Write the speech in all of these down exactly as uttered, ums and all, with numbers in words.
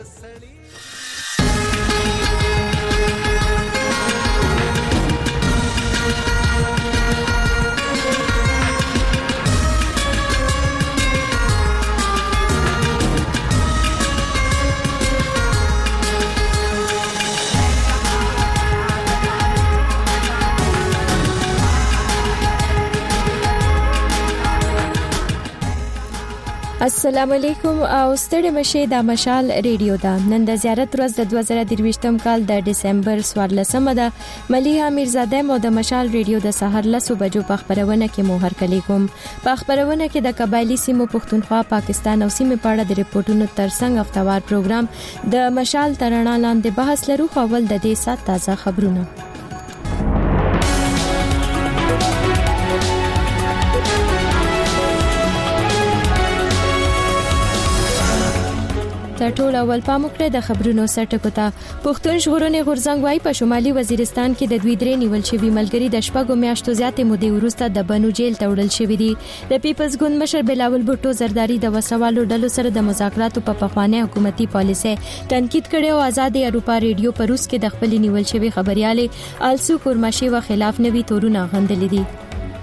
السلام علیکم او ستړي مشه د مشال ریډیو دا نن د زیارت ورځ د دوه زره درویشتم کال د دسمبر څوارلسمه ده. ملیحه میرزاده مو د مشال ریډیو د سحر لسو بجو په خبرونه کې مو هر کلی کوم. په خبرونه کې د قبایلی سیمو پښتونخوا پاکستان او سیمه په اړه د ریپورتونو ترڅنګ هفتوار پروګرام د مشال ترڼا لاندې بحث لرو. خپل د دې سات تازه خبرونه تر ټولو اول پاموکړه د خبرونو سرټکو ته. پښتون ژغورنې غورځنګ وايي په شمالي وزیرستان کې د دوی درې نیول شوی ملګری د شپږو میاشتو زیاتې مودې وروسته د بنو جیل ته وړل شوی دي. د پیپلز ګوند مشر بلاول بوټو زرداری د وسوالو ډلو سره د مذاکراتو په پخواني حکومتي پالیسي تنقید کړي او آزاد اروپا ریډیو په روس کې د خپل نیول شوی خبرياله السو کورماشي و خلاف نوي تورونه غندلې دي.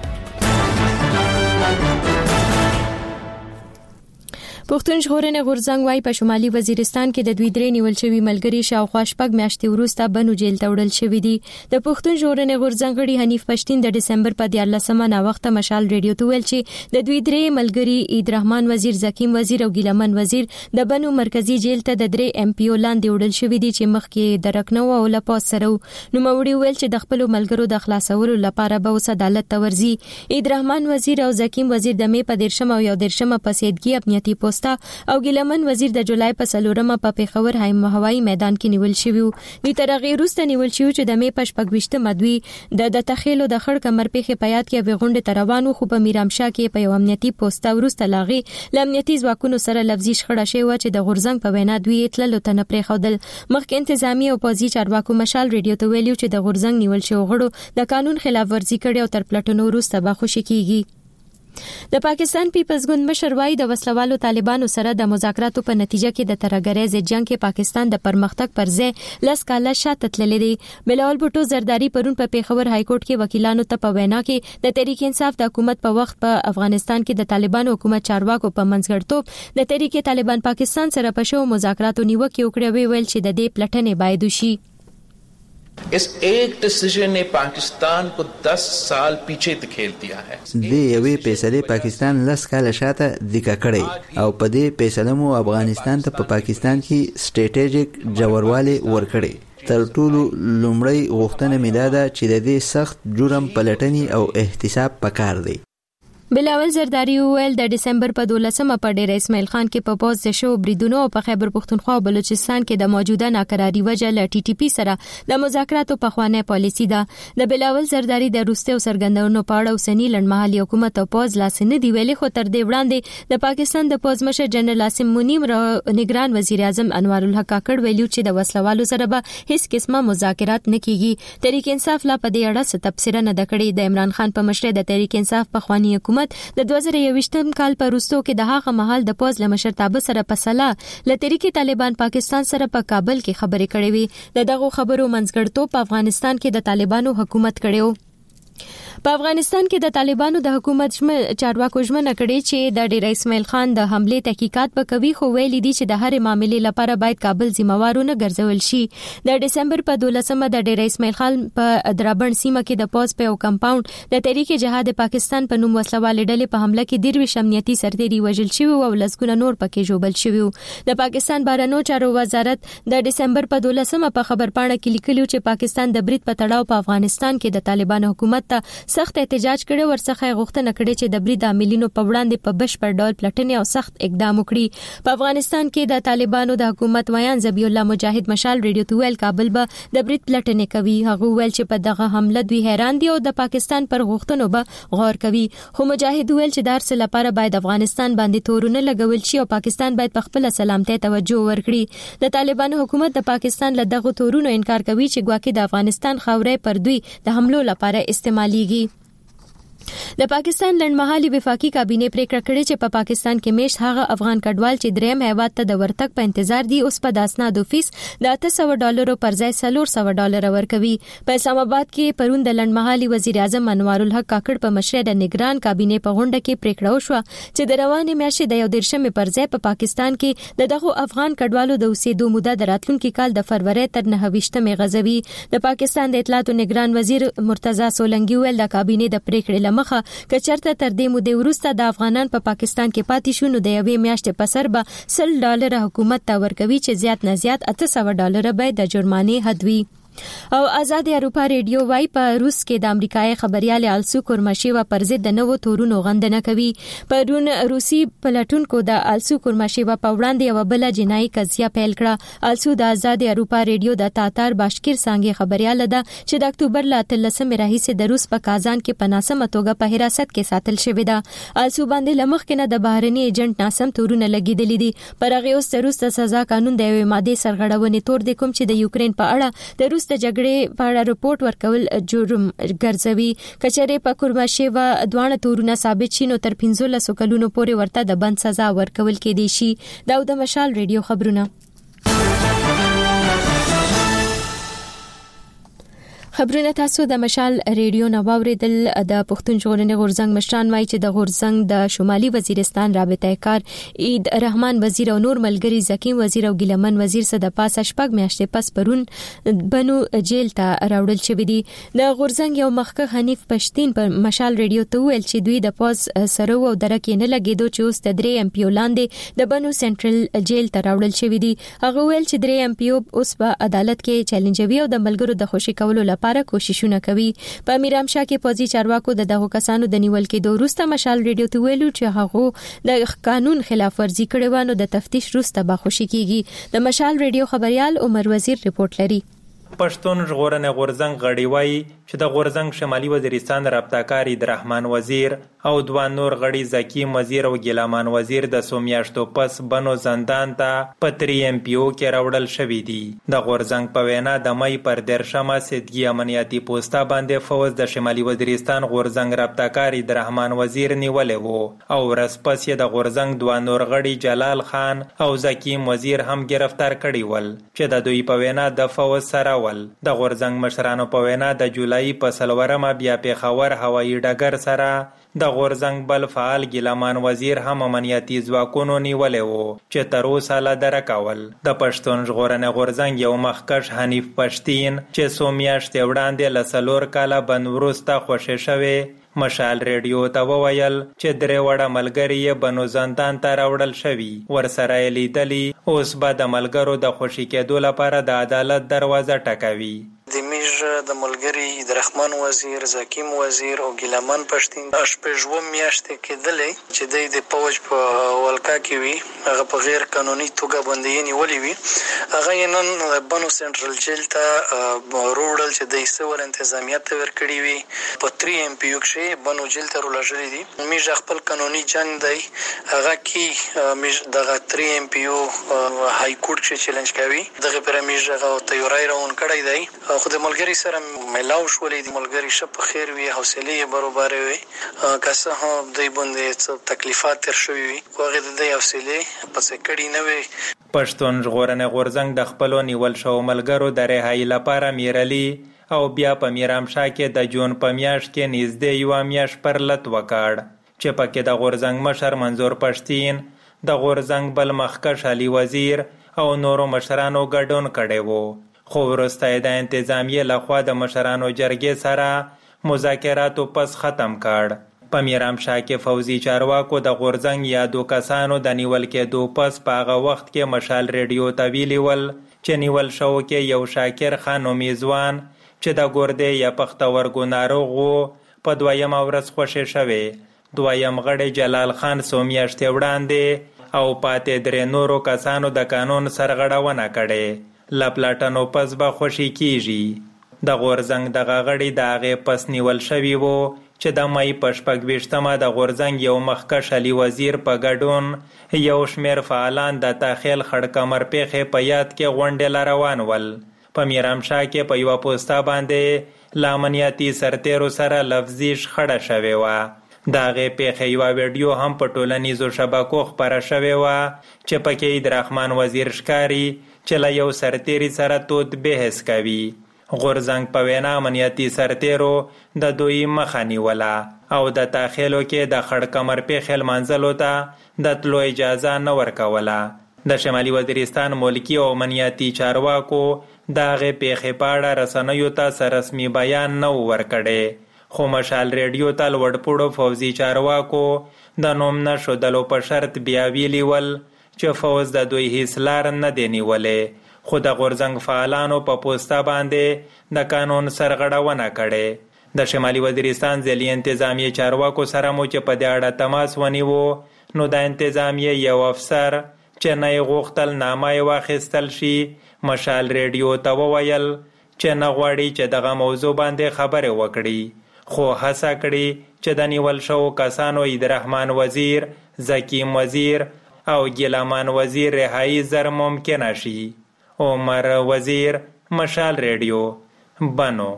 پښتون ژغورنې غورځنګ وايي په شمالي وزیرستان کې د دوی درې نیول شوی ملګری شاوخوا شپږ میاشتې وروسته بنو جیل ته وړل شوی دي. د پښتون ژغورنې غورځنګ غړي حنیف پښتین د دسمبر په دیارلسمه نا وخت مشال ریډیو ته ویل چې د دوی درې ملګری عید رحمان وزیر، زکیم وزیر او ګیلمن وزیر د بنو مرکزی جیل ته د درې ایم پی او لاندې وړل شوی دي چې مخکې درکنو او لپاس سره نو موري ویل چې د خپل ملګرو د خلاصولو لپاره به اوس عدالت ته ورځي. عید رحمان وزیر او زکیم وزیر د مې په دیرشم او یو دیرشم په سیدګي امنیتي پوسټ او ګیلمن وزیر د جولای په سلورمه په پیښور هوایي میدان کې نیول شوی وو. دوی تر هغه وروسته نیول شوی چې د مې په شپږویشتمه دوی د د تخیلو د خړ کمر پیښې په یاد کې وغونډه تروانو خو په میرامشاه کې په یو امنیتي پوسټ وروسته لاغي لامنیتي ځواکونو سره لفظي شخړه شوی و چې د غورځنګ په وینا دوی اتللو ته نه پرې خودل. مخکې انتظامی او پوزي چارواکو مشال ریډیو ته ویلو چې د غورځنګ نیول شوی غړو د قانون خلاف ورزي کړي او تر پلټنو وروسته به خوشي کیږي. د پاکستان پیپلز ګوند مشر وايي د وسلوالو طالبانو سره د مذاکراتو په نتیجه کې د ترګریز جنگ کې پاکستان د پرمختګ پر ځای لس کاله شاته تللی دی. بلاول بوټو زرداری پرون په پیښور های کورټ کې وکیلانو ته په وینا کې د تحریک انصاف د حکومت په وخت په افغانستان کې د طالبانو حکومت چارواکو په منځګړتوب د تحریک طالبان پاکستان سره په شو مذاکراتو نیوکه وکړه ویل چې د دې پلټنې باید وشي. इस एक डिसीजन ने पाकिस्तान को दस साल पीछे धकेल दिया है. دې یوې فیصلې پاکستان لس کاله شاته ذکر کړی او په دې فیصله مو افغانستان ته په پاکستان کې سټریټیجیک جوړوالی ورکړي. تر ټولو لومړی غوښتنه مې دا ده چې د دې سخت جرم پلټنې او احتساب پکار دی. بلاول زرداری ویل د دسمبر په دولسمه په ډیر اسماعیل خان کې په پوز د شو بریدونو او په خیبر پښتونخوا او بلوچستان کې د موجوده ناکراری وجه ل ټي ټي پی سره د مذاکراتو په خوانه پالیسی ده. د بلاول زرداری د روسته او سرګندونو په اړه اوسنی لړمحلي حکومت او پوز لاسنه دی ویلي خو تر دې وړاندې د پاکستان د پوز مشر جنرال عاصم منیم را نگران وزیر اعظم انوار الحق کاکړ ویلو چې د وسلوالو سره به هیڅ قسمه مذاکرات نه کیږي. تحریک انصاف لا په دې اړه څه تبصره نه کړې. د عمران خان په مشر د تحریک انصاف په خواني حکومت د دوه زره یوویشتم کال په وروستو کې د هغه مهال د پوز له مشرتابه سره په سلا ل تحریک طالبان پاکستان سره په کابل کې خبرې کړې وي. د دغه خبرو منځګړتوب په افغانستان کې د طالبانو حکومت کړو. په افغانستان کې د طالبانو د حکومت چارواکو ژمنه کړې چې د ډیر اسماعیل خان د حمله تحقیقات به کوي خو ویل دي چې د هر معاملې لپاره باید کابل ذمہوارونه ګرځول شي. د دسمبر په دولسمه د ډیر اسماعیل خان په درابڼ سیمه کې د پوز په کمپاوند د تحریک جهاد پاکستان په نوم وسلوال ډلې په حمله کې دیروي امنیتي سرتیري وژل شوی او لسګونه نور پکې جوړل شوی. د پاکستان بهرنیو چارو وزارت د دسمبر په دولسمه په خبرپاڼه کې لیکلي چې پاکستان د برید په تړاو په افغانستان کې د طالبانو حکومت ته سخت احتجاج کړي ورڅخه غوښتنه کړي چې د برید عاملینو په وړاندې په بشپړ ډول پلټنې او سخت اقدام وکړي. په افغانستان کې د طالبانو د حکومت ویان ذبیح الله مجاهد مشال ریډیو ته ویل کابل به د برید پلټنې کوي. هغه ویل چې په دغه حمله دوی حیران دي او د پاکستان پر غوښتنو به غور کوي. خو مجاهد ویل چې د هر څه لپاره باید افغانستان باندې تورونه لګول شي او پاکستان باید په خپل سلامتۍ توجه ورکړي. د طالبانو حکومت د پاکستان له دغه تورونو انکار کوي چې ګواکې د افغانستان خاورې پر دوی د حملو لپاره استعماليږي. د پاکستان لنډمهالي وفاقي کابینه پریکړه کړې چې په پاکستان کې میشت هغه افغان کډوال چې دریم هیواد ته د ورتګ په انتظار دي اوس په د اسنادو فیس د اته سوه ډالرو پر ځای څلور سوه ډالر ورکوي. په اسلام آباد کې پرون د لنډمهالي وزیر اعظم انوار الحق کاکړ په مشرۍ د نگران کابینه په غونډه کې پریکړه وشوه چې د روانې میاشتې د یو دېرشمې پر ځای په پاکستان کې د دغو افغان کډوالو د اوسېدو موده د راتلونکي کال د فروری تر نهه ویشتمې غځوي. د پاکستان د اطلاعاتو نگران وزیر مرتضی سولنګي ویل د کابینه د پریکړې لمخه که چرته تر دې مودې وروسته د افغانان په پا پاکستان کې پاتې شو نو د یوې میاشتې په سر به سل ډالر حکومت ته ورکوي چې زیات نه زیات اته سوه ډالر به د جرمانې حد وي. او آزاد اروپا ریډیو وايي په روس کې د امریکایي خبريال آلسو کورماشیوا پر ضد د نوو تورونو غندنه کوي. پرون روسي پلټونکو د آلسو کورماشیوا په وړاندې یو بل جنایي قضیه پیل کړه. آلسو د آزاد اروپا ریډیو د تاتار باشکیر څنګه خبريال ده چې د اکتوبر ل اتلسمې راهیسې د روس په کازان کې په ناسمه توګه په حراست کې ساتل شوې ده. آلسو باندې لمخ کې نه د بهرني ایجنټ ناسم تورونه لګیدلې دي. پر هغه اوس د روس د سزا قانون د یوې ماده سرغړونې تور د کوم چې د یوکرين په اړه د روس د جګړې په اړه رپورت ورکول جرم ګرځوي. کچېرې په کورماشیوا دوانه تورونه ثابت شي نو تر پنځلس کلونو پورې ورته د بند سزا ورکول کېدی شي. دا د مشال ریډیو خبرونه. خبرونه تاسو د مشال ریډیو نو واوریدل. د پښتون ژغورنې غورځنګ مشران وايي چې د غورځنګ د شمالي وزیرستان رابطه کار عید رحمان وزیر او نور ملګری زکیم وزیر او ګلمن وزیر سره د پاسه شپږ میاشتې پس پرون بنو جیل ته راوړل شوې دي. د غورځنګ یو مخکښ حنیف پښتين پر مشال ریډیو ته ویل چې دوی د پاس سره او درکې نه لګیدو چې اوس د درې ام پی لاندې د بنو سنټرل جیل ته راوړل شوې دي. هغه ویل چې درې ام پی اوس په عدالت کې چیلنجوي او د ملګرو د خوشي کولو لپاره کوششونه کوي. په میرامشاه کې پوځي چارواکو د دغه کسانو د نیول کېدو وروسته مشال ریډیو ته ویلو چې هغه د قانون خلاف ورزي کړې و نو د تفتیش وروسته به خوشي کیږي. د مشال ریډیو خبريال عمر وزیر ریپورت لري. پښتون ژغورنې غورځنګ غړي وایي چې د غورځنګ شمالي وزیرستان رابطه عید رحمان وزیر او دوه نور غړي زکیم وزیر او ګلامان وزیر د څو میاشتو پس بنو زندان ته په تری ام پی او کې راوړل شوي دي. د غورځنګ په وینا د مې پر دیرشمه سیدګي امنیتي پوسټه باندې فوز د شمالي وزیرستان غورځنګ رابطه عید رحمان وزیر نیولې وو او ورځ پس یې د غورځنګ دوه نور غړي جلال خان او زکیم وزیر هم گرفتار کړي ول چې د دوی په وینا د فوز سره ول. د غورځنګ مشرانو په وینا د جولای په سلورمه بیا پیښور هوایي ډګر سره د غورځنګ بل فعال ګلمان وزیر هم امنیتي ځواکونو نیولې وو چې تر اوسه لا درکول. د پښتون ژغورنې غورځنګ یو مخکښ حنیف پښتين چې څو میاشتې وړاندې له څلور کاله بند وروسته خوشې شوی مشال ریډیو ته وویل چې درې وړه ملګري یې بنو زندان ته راوړل شوي ورسره یې لیدلي اوس به د ملګرو د خوشي کېدو لپاره د عدالت دروازه ټکوي. د میژ د ملګری د رحمان وزیر زکیم وزیر او ګلمان پښتين شپږ میاشتې کېدلې چې د د پوج په ولکا کې وي هغه په غیر قانوني توګه باندې نیولې وي. هغه نن بنو سنټرل جیل ته روړل چې د ایسور انتظامیت ورکړي وي په تری ام پی یو کې بنو جیل ته روړل دي. میژ خپل قانوني جنگ دی هغه کې میژ دغه تری ام پی یو های کورټ چې چیلنج کوي دغه پر میژ هغه تیورای راون کړی دی. خو د ملګری سره ملاو شولې د ملګری شپ خیر وي حوصله یې برابر وي که څه هم دوی باندې څه تکلیفات تر شوي وي خو هغه د دې حوصله پسې کړي نه وي. پښتون ژغورنې غورځنګ د خپلو نیول شوو ملګرو د رهایي لپاره میرلي او بیا په میرامشاه کې د جون په میاشت کې نږدې یوه میاشت پر لت وکړ چې پکې د غورځنګ مشر منظور پښتين د غورځنګ بل مخکښ علي وزیر او نورو مشرانو ګډون کړی وو. خو وروسته د انتظامیې لخوا د مشرانو جرګې سره مذاکراتو پس ختم کړ. په میرامشاه کې فوزي چارواکو د غورځنګ یادو کسانو د نیول کېدو پس په هغه وخت کې مشال ریډیو ته ویلي ول چې نیول شو کې یو شاکر خان میزوان چې د ګردې یا پښتورګو ناروغ و په دویمه ورځ خوشې شوی. دویم غړی جلال خان څو میاشتې وړاندې او پاتې درې نورو کسانو د قانون سرغړونه کړې. لپلاټنو پس به خوشي کیږي. د غورځنګ دغه غړي د هغې پس نیول شوي وو چې د مې په شپږ ویشتمه د غورځنګ یو مخکښ علي وزیر په ګډون یو شمېر فعالان د تاخیل خړ کمر پیښې په یاد کې غونډې له روان ول. په میرامشاه کې په یوه پوسټه باندې له امنیتي سرتیرو سره لفظي شخړه شوې وه. د هغې پیښې یوه ویډیو هم په ټولنیزو شبکو خپره شوې وه چې پکې عیدرحمان وزیر ښکاري چې له یو سرتیري سره تود بحث کوي. غورځنګ په وینا امنیتي سرتیرو د دوی مخه نیوله او د تاخیلو کې د خړ کمر پیښې لمانځلو ته د تلو اجازه نه ورکوله. د شمالي وزیرستان ملکي او امنیتي چارواکو د هغې پیښې په اړه رسنیو ته څه رسمي بیان نه و ورکړی، خو مشال ریډیو ته لوړپوړو پوځي چارواکو د نوم نه ښودلو په شرط بیا ویلي ول چې فوز د دوی هیڅ لار نه دی نیولی، خو د غورځنګ فعالانو په پوسټه باندې د قانون سرغړونه کړې. د شمالي وزیرستان ځلي انتظامیې چارواکو سره مو چې په دې اړه تماس ونیو، نو د انتظامیې یو افسر چې نه یې غوښتل نامه یې واخیستل شي مشال ریډیو ته وویل چې نه غواړي چې دغه موضوع باندې خبرې وکړي، خو هڅه کړي چې د نیول شوو کسانو عیدرحمان وزیر، زکیم وزیر او ګیلامان وزیر رهایی زر ممکنه شي. عمر وزیر، مشال ریډیو، بنو.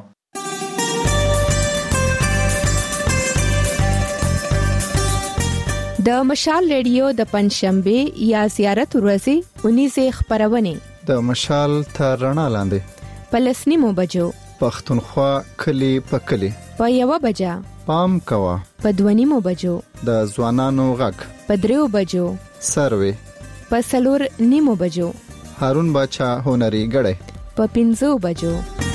د مشال ریډیو د پنځشنبه یا زیارت ورځې اونیزه خبرونه د مشال تر رڼا لاندې په لسنیمو بجو پښتونخوا کلی په کلی په یو بجا پام کوا په دونیمو بجو د ځوانانو غږ په دریو بجو سروي په سلور نیمو بجو هارون باچا هنري غړې په پنځو بجو.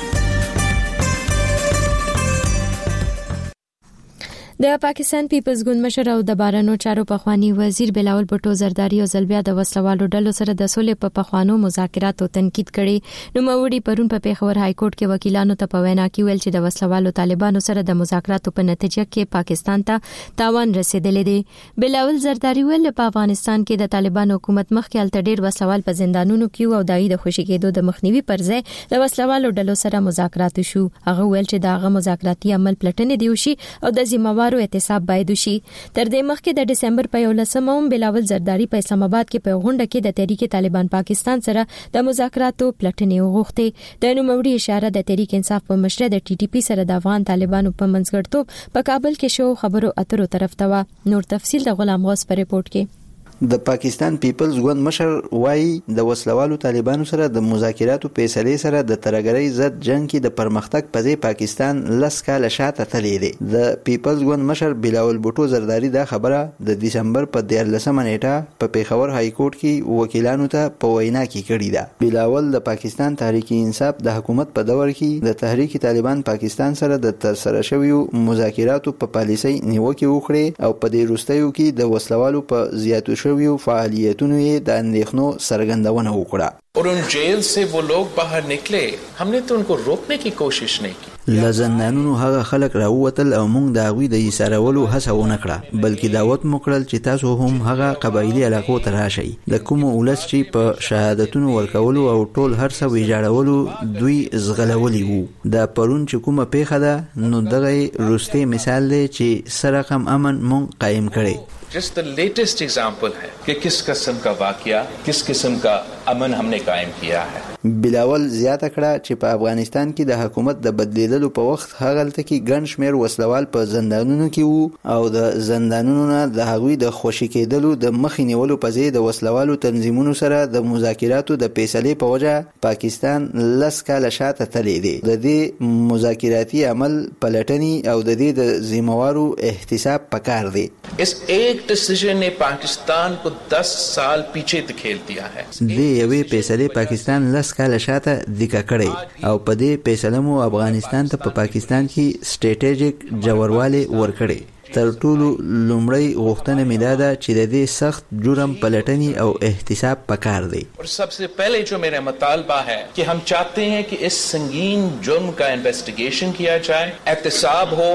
د پاکستان پیپلز ګوند مشر او د بهرنیو چارو پخوانی وزیر بلاول بټو زرداری او زلبیا د وسلوالو ډلو سره د سولې په پخوانو مذاکراتو تنقید کړي. نو موري پرون په پیښور های کورټ کې وکیلانو ته په وینا کې ویل چې د وسلوالو طالبانو سره د مذاکراتو په نتیجه کې پاکستان ته تاوان رسیدلی دی. بلاول زرداری ویل په افغانستان کې د طالبانو حکومت مخکې الته ډیر وسلوال په زندانونو کې او دای د خوشی کېدو د مخنیوي پر ځای د وسلوالو ډلو سره مذاکرات شو. هغه ویل چې داغه مذاکراتي عمل پلټنې دی وشي او د ذمہوارو احتساب باید وشي. تر دې مخکې د دسمبر په یولسمه هم بلاول زرداری په اسلام آباد کې په غونډه کې د تحریک طالبان پاکستان سره د مذاکراتو پلټنې وغوښتې. د نوموړي اشاره د تحریک انصاف په مشر د ټي ټي پی سره د افغان طالبانو په منځګړتوب په کابل کې شو خبرو اترو طرف ته و. نور تفصیل د غلام غوث په ریپورت کې. د پاکستان پیپلز ګوند مشر وایي د وسلوالو طالبانو سره د مذاکراتو فیصلې سره د ترګرۍ ضد جنگ کې د پرمختګ په ځای پاکستان لس کاله شاته تللی دی. د پیپلز ګوند مشر بلاول بوټو زرداری دا خبره د دسمبر په دیارلسمه نیټه په پیښور های کورټ کې وکیلانو ته په وینا کې کړې ده. بلاول د پاکستان تحریک انصاف د حکومت په دور کې د تحریک طالبان پاکستان سره د ترسره شویو مذاکراتو په پالیسۍ نیوکه وکړې او په دې وروستیو کې د وسلوالو په زیاتو شویو فعالیتونو یې د اندېښنو څرګندونه وکړه. और उन जेल से वो लोग बाहर निकले, हमने तो उनको रोकने की कोशिश नहीं की. لزندانونو هغه خلک راووتل او موږ د هغوی د ایسارولو هڅه ونه کړه، بلکې دعوت مو کړل چې تاسو هم هغه قبایلي علاقو ته راشئ. د کومو ولس چې په شهادتونو ورکولو او ټول هر څه ویجاړولو دوی زغلولي وو. د پرون چې کومه پیښه ده نو دغه وروستی مثال دی چې څه رقم امن موږ قایم کړی. Just the latest example है कि किस किस्म का वाकया, किस किस्म का अमन हमने कायम किया है. بلاول زیاته کړه چې په افغانستان کې د حکومت د بدلیدلو په وخت هغلته کې ګڼ شمېر وسلوال په زندانونو کې وو او د زندانونو نه د هغوی د خوشي کېدلو د مخې نیولو په ځای د وسلوالو تنظیمونو سره د مذاکراتو د فیصلې په وجه پاکستان لس کاله شاته تللی دی. د دې مذاکراتي عمل پلټنې او د دې د ذمہوارو احتساب پکار دی. इस एक डिसीजन ने पाकिस्तान को दस साल पीछे धकेल दिया है. دې یوې فیصلې پاکستان لس کاله شاته دیکه کړی او په دې فیصله مو افغانستان ته په پا پاکستان کې سټریټیجیک جوړوالی ورکړی. تر ټولو لومړی غوښتنه مې دا ده چې د دې سخت جرم پلټنې او احتساب پکار دی. और सबसे पहले जो मेरा मुतालबा है कि हम चाहते हैं कि इस संगीन जुर्म का इन्वेस्टिगेशन किया जाए, एहतसाब हो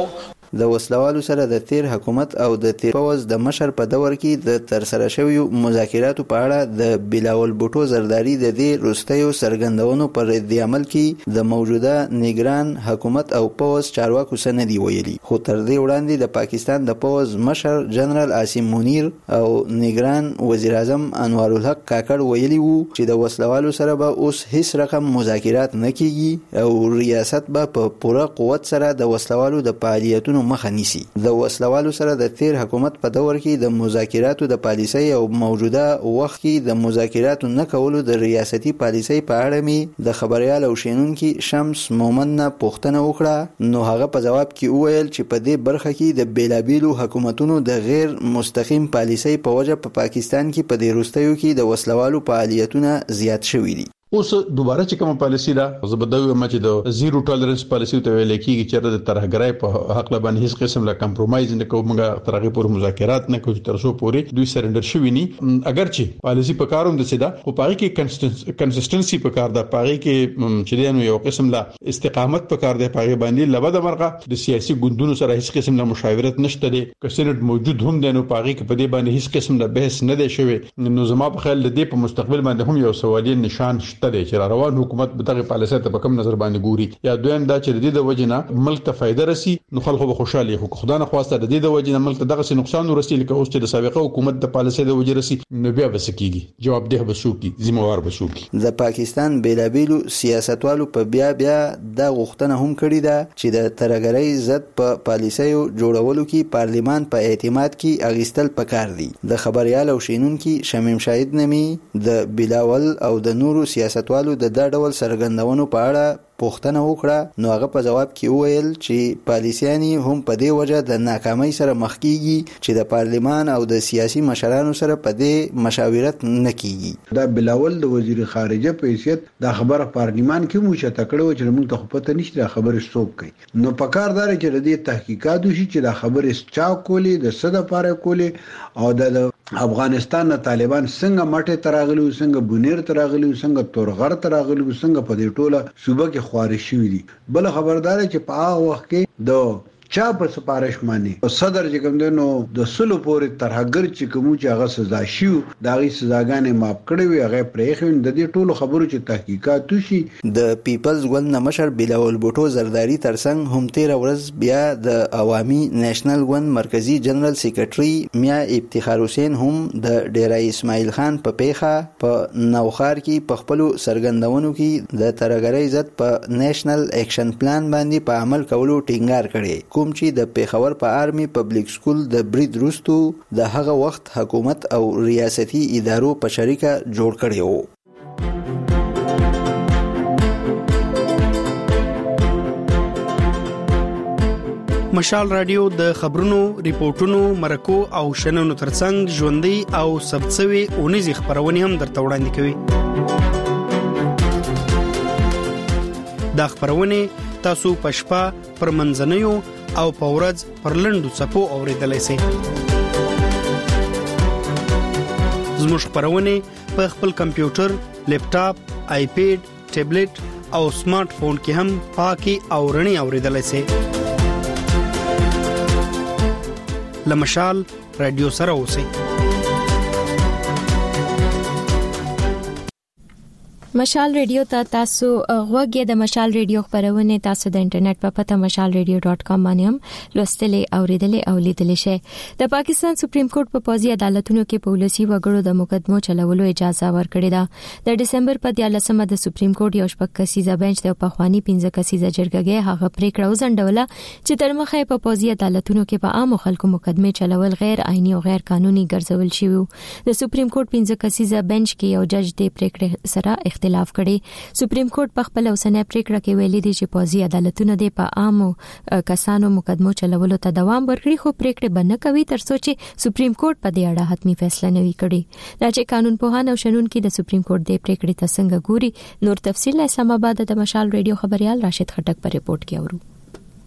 د وسلوالو سره د تیر حکومت او د تیر پوز د مشر په دور کې د تر سره شویو مذاکراتو په اړه د بلاول بوټو زرداری د دې وروستیو څرګندونو پر رد عمل کې د موجوده نگران حکومت او پوز چارواکو سره ندي ویلي. خو تر دې وړاندې د پاکستان د پوز مشر جنرال عاصم منیر او نگران وزیر اعظم انوار الحق کاکړ ویلي وو چې د وسلوالو سره به اوس هیڅ رقم مذاکرات نه کیږي او ریاست به په پوره قوت سره د وسلوالو د فعالیتونو مخه نیسي. د وسلوالو سره د تیر حکومت په دور کې د مذاکراتو د پالیسۍ او موجوده وخت کې د مذاکراتو نه کولو د ریاستي پالیسۍ په اړه می د خبريال او شینونکو شمس مومن نه پوښتنه وکړه، نو هغه په جواب کې وویل چې په دې برخه کې د بیلابیلو حکومتونو د غیر مستقیم پالیسۍ په وجه په پاکستان کې په دې وروستیو کې د وسلوالو فعالیتونه زیات شوي دي. اوس دوباره چې کوم پالیسی دا زبدوي ما چې د زیرو ټالرنس پالیسی ته ویل کېږي چې د ترهګرۍ په حق لبان هیڅ قسم لا کمپرمایز نه کوو، موږ ترغه پور مذاکرات نه کوو تر څو پورې دوی سرندر شوي ني. اگر چې پالیسی په کاروم د سیدا خو پاره کې کنسستنسي په کار د پاره کې چې نو یو قسم لا استقامت په کار د پاره باندې لبد مرغه د سیاسي ګوندونو سره هیڅ قسم لا مشاورت نشته دي، که سنټ موجود هم د نو پاره کې په دې باندې هیڅ قسم لا بحث نه دی شوی. نو زما په خیال د دې په مستقبل باندې هم یو سوالي نشان شته دی چې روان حکومت به دغه پالیسۍ ته په کوم نظر باندې ګوري، یا دویم دا چې د دې د وجنه ملک ته فائدہ رسی نو خلکو به خوشاله وي. خو خدای نه خواسته د دې د وجنه ملک ته دغه څه نقصان ورسي لکه اوس چې د سابقه حکومت د پالیسۍ د وجې رسی نو بیا به سکیږي، جوابدeh به شوکي، ذمہوار به شوکي. د پاکستان بیلابیلو سیاستوالو په بیا بیا د غوښتنه هم کړې ده چې د ترهګرۍ ضد په پالیسیو جوړولو کې پارلیمان په اعتماد کې اغیستل پکار دي. د خبريال او شینونکو شمیم شاهد نمی د بلاول او د نورو سیاستوالو د ډول سرګندونو په اړه پوښتنه وکړه، نو هغه په جواب کې وویل چې پالیسیانی هم په دې وجه د ناکامۍ سره مخ کیږي چې د پارلیمان او د سیاسي مشرانو سره په دې مشاورت نه کیږي. دا بلاول د وزیر خارجه په حیثیت د خبره پارلیمان کې مو شته کړو چې موږ ته پته نشته خبره څوک کوي، نو په کار دار چې د دې تحقیقات وشي چې د خبره چا کولی د صد لپاره کولی او د افغانستان نه طالبان څنګه مټه تراغلو، څنګه بونیر تراغلو، څنګه تورغر تراغلو، څنګه په دې ټوله صوبه کې خوارش شوی دي. بل خبردار چې په هغه وخت کې د چا په سپارښت باندې صدر چې کوم دی نو د سلو پورې ترهګر چې کوم چې هغه سزا شو دا غي سزاګانې معاف کړې وي هغه پرې خو د دې ټولو خبرو چې تحقیقات وشي. د پیپلز ګوند مشر بلاول بوټو زرداری ترڅنګ هم تیر ورځ بیا د عوامي نېشنل ګوند مرکزی جنرال سیکریټري میا افتخار حسین هم د ډیرای اسماعیل خان په پیخه په نوخار کې په خپل سرګندونو کې د ترهګرۍ ضد په نېشنل اکشن پلان باندې په عمل کولو ټینګار کړي، کوم چې د پیښور په آرمي پبلک سکول د برید وروستو د هغه وخت حکومت او ریاستي ادارو په شریکه جوړ کړی وو. مشال رادیو د خبرونو، ریپورتونو، مرکو او شننو ترڅنګ ژوندۍ او سبڅوي اونیزي خبرونه هم درته وړاندې کوي. دا خبرونه تاسو پښپا پر منځنیو او په ورځ پر لندو صفو اوریدلای شئ. زموږ خبرونه په خپل کمپیوټر، لیپټاپ، آیپیډ، ټابلیټ او سمارټ فون کې هم پاکي او رڼي اوریدلای شئ. لمشال رادیو سره اوسئ. مشال ریډیو ته تاسو غوږی د مشال ریډیو خبرونه تاسو د انټرنیټ په پته مشال ریډیو ډاټ کام باندې هم لوستلې اوریدلې او لیدلې شئ. د پاکستان سپریم کورټ په پوزي عدالتونو کې پولیسي وګړو د مقدمو چلولو اجازه ورکړې ده. د دسمبر په دیارلسمه د سپریم کورټ یو شپږ کسیزه بنچ د پخوانی پنځه کسیزه جرګه هغه پریکړه وزندوله چې تر مخه په پوزي عدالتونو کې په عام خلکو مقدمه چلول غیر عیني او غیر قانوني ګرځول شوی. د سپریم کورټ پنځه کسیزه بنچ کې یو جج د پریکړې سره اختلاف کړي. سپریم کورټ په خپل اوسنۍ پریکړه کې ویلي دی چې پوزي عدالتونه د په عامو کسانو مقدمو چلولو ته دوام ورکړي، خو پریکړه بنه کوي تر څو چې سپریم کورټ په دې اړه حتمی فیصله نه وي کړي. دا چې قانون پوهان او شنونکو د سپریم کورټ د پریکړې ته څنګه ګوري، نور تفصیل اسلام آباد د مشال ریډیو خبريال راشد خټک په ریپورت کې اورو.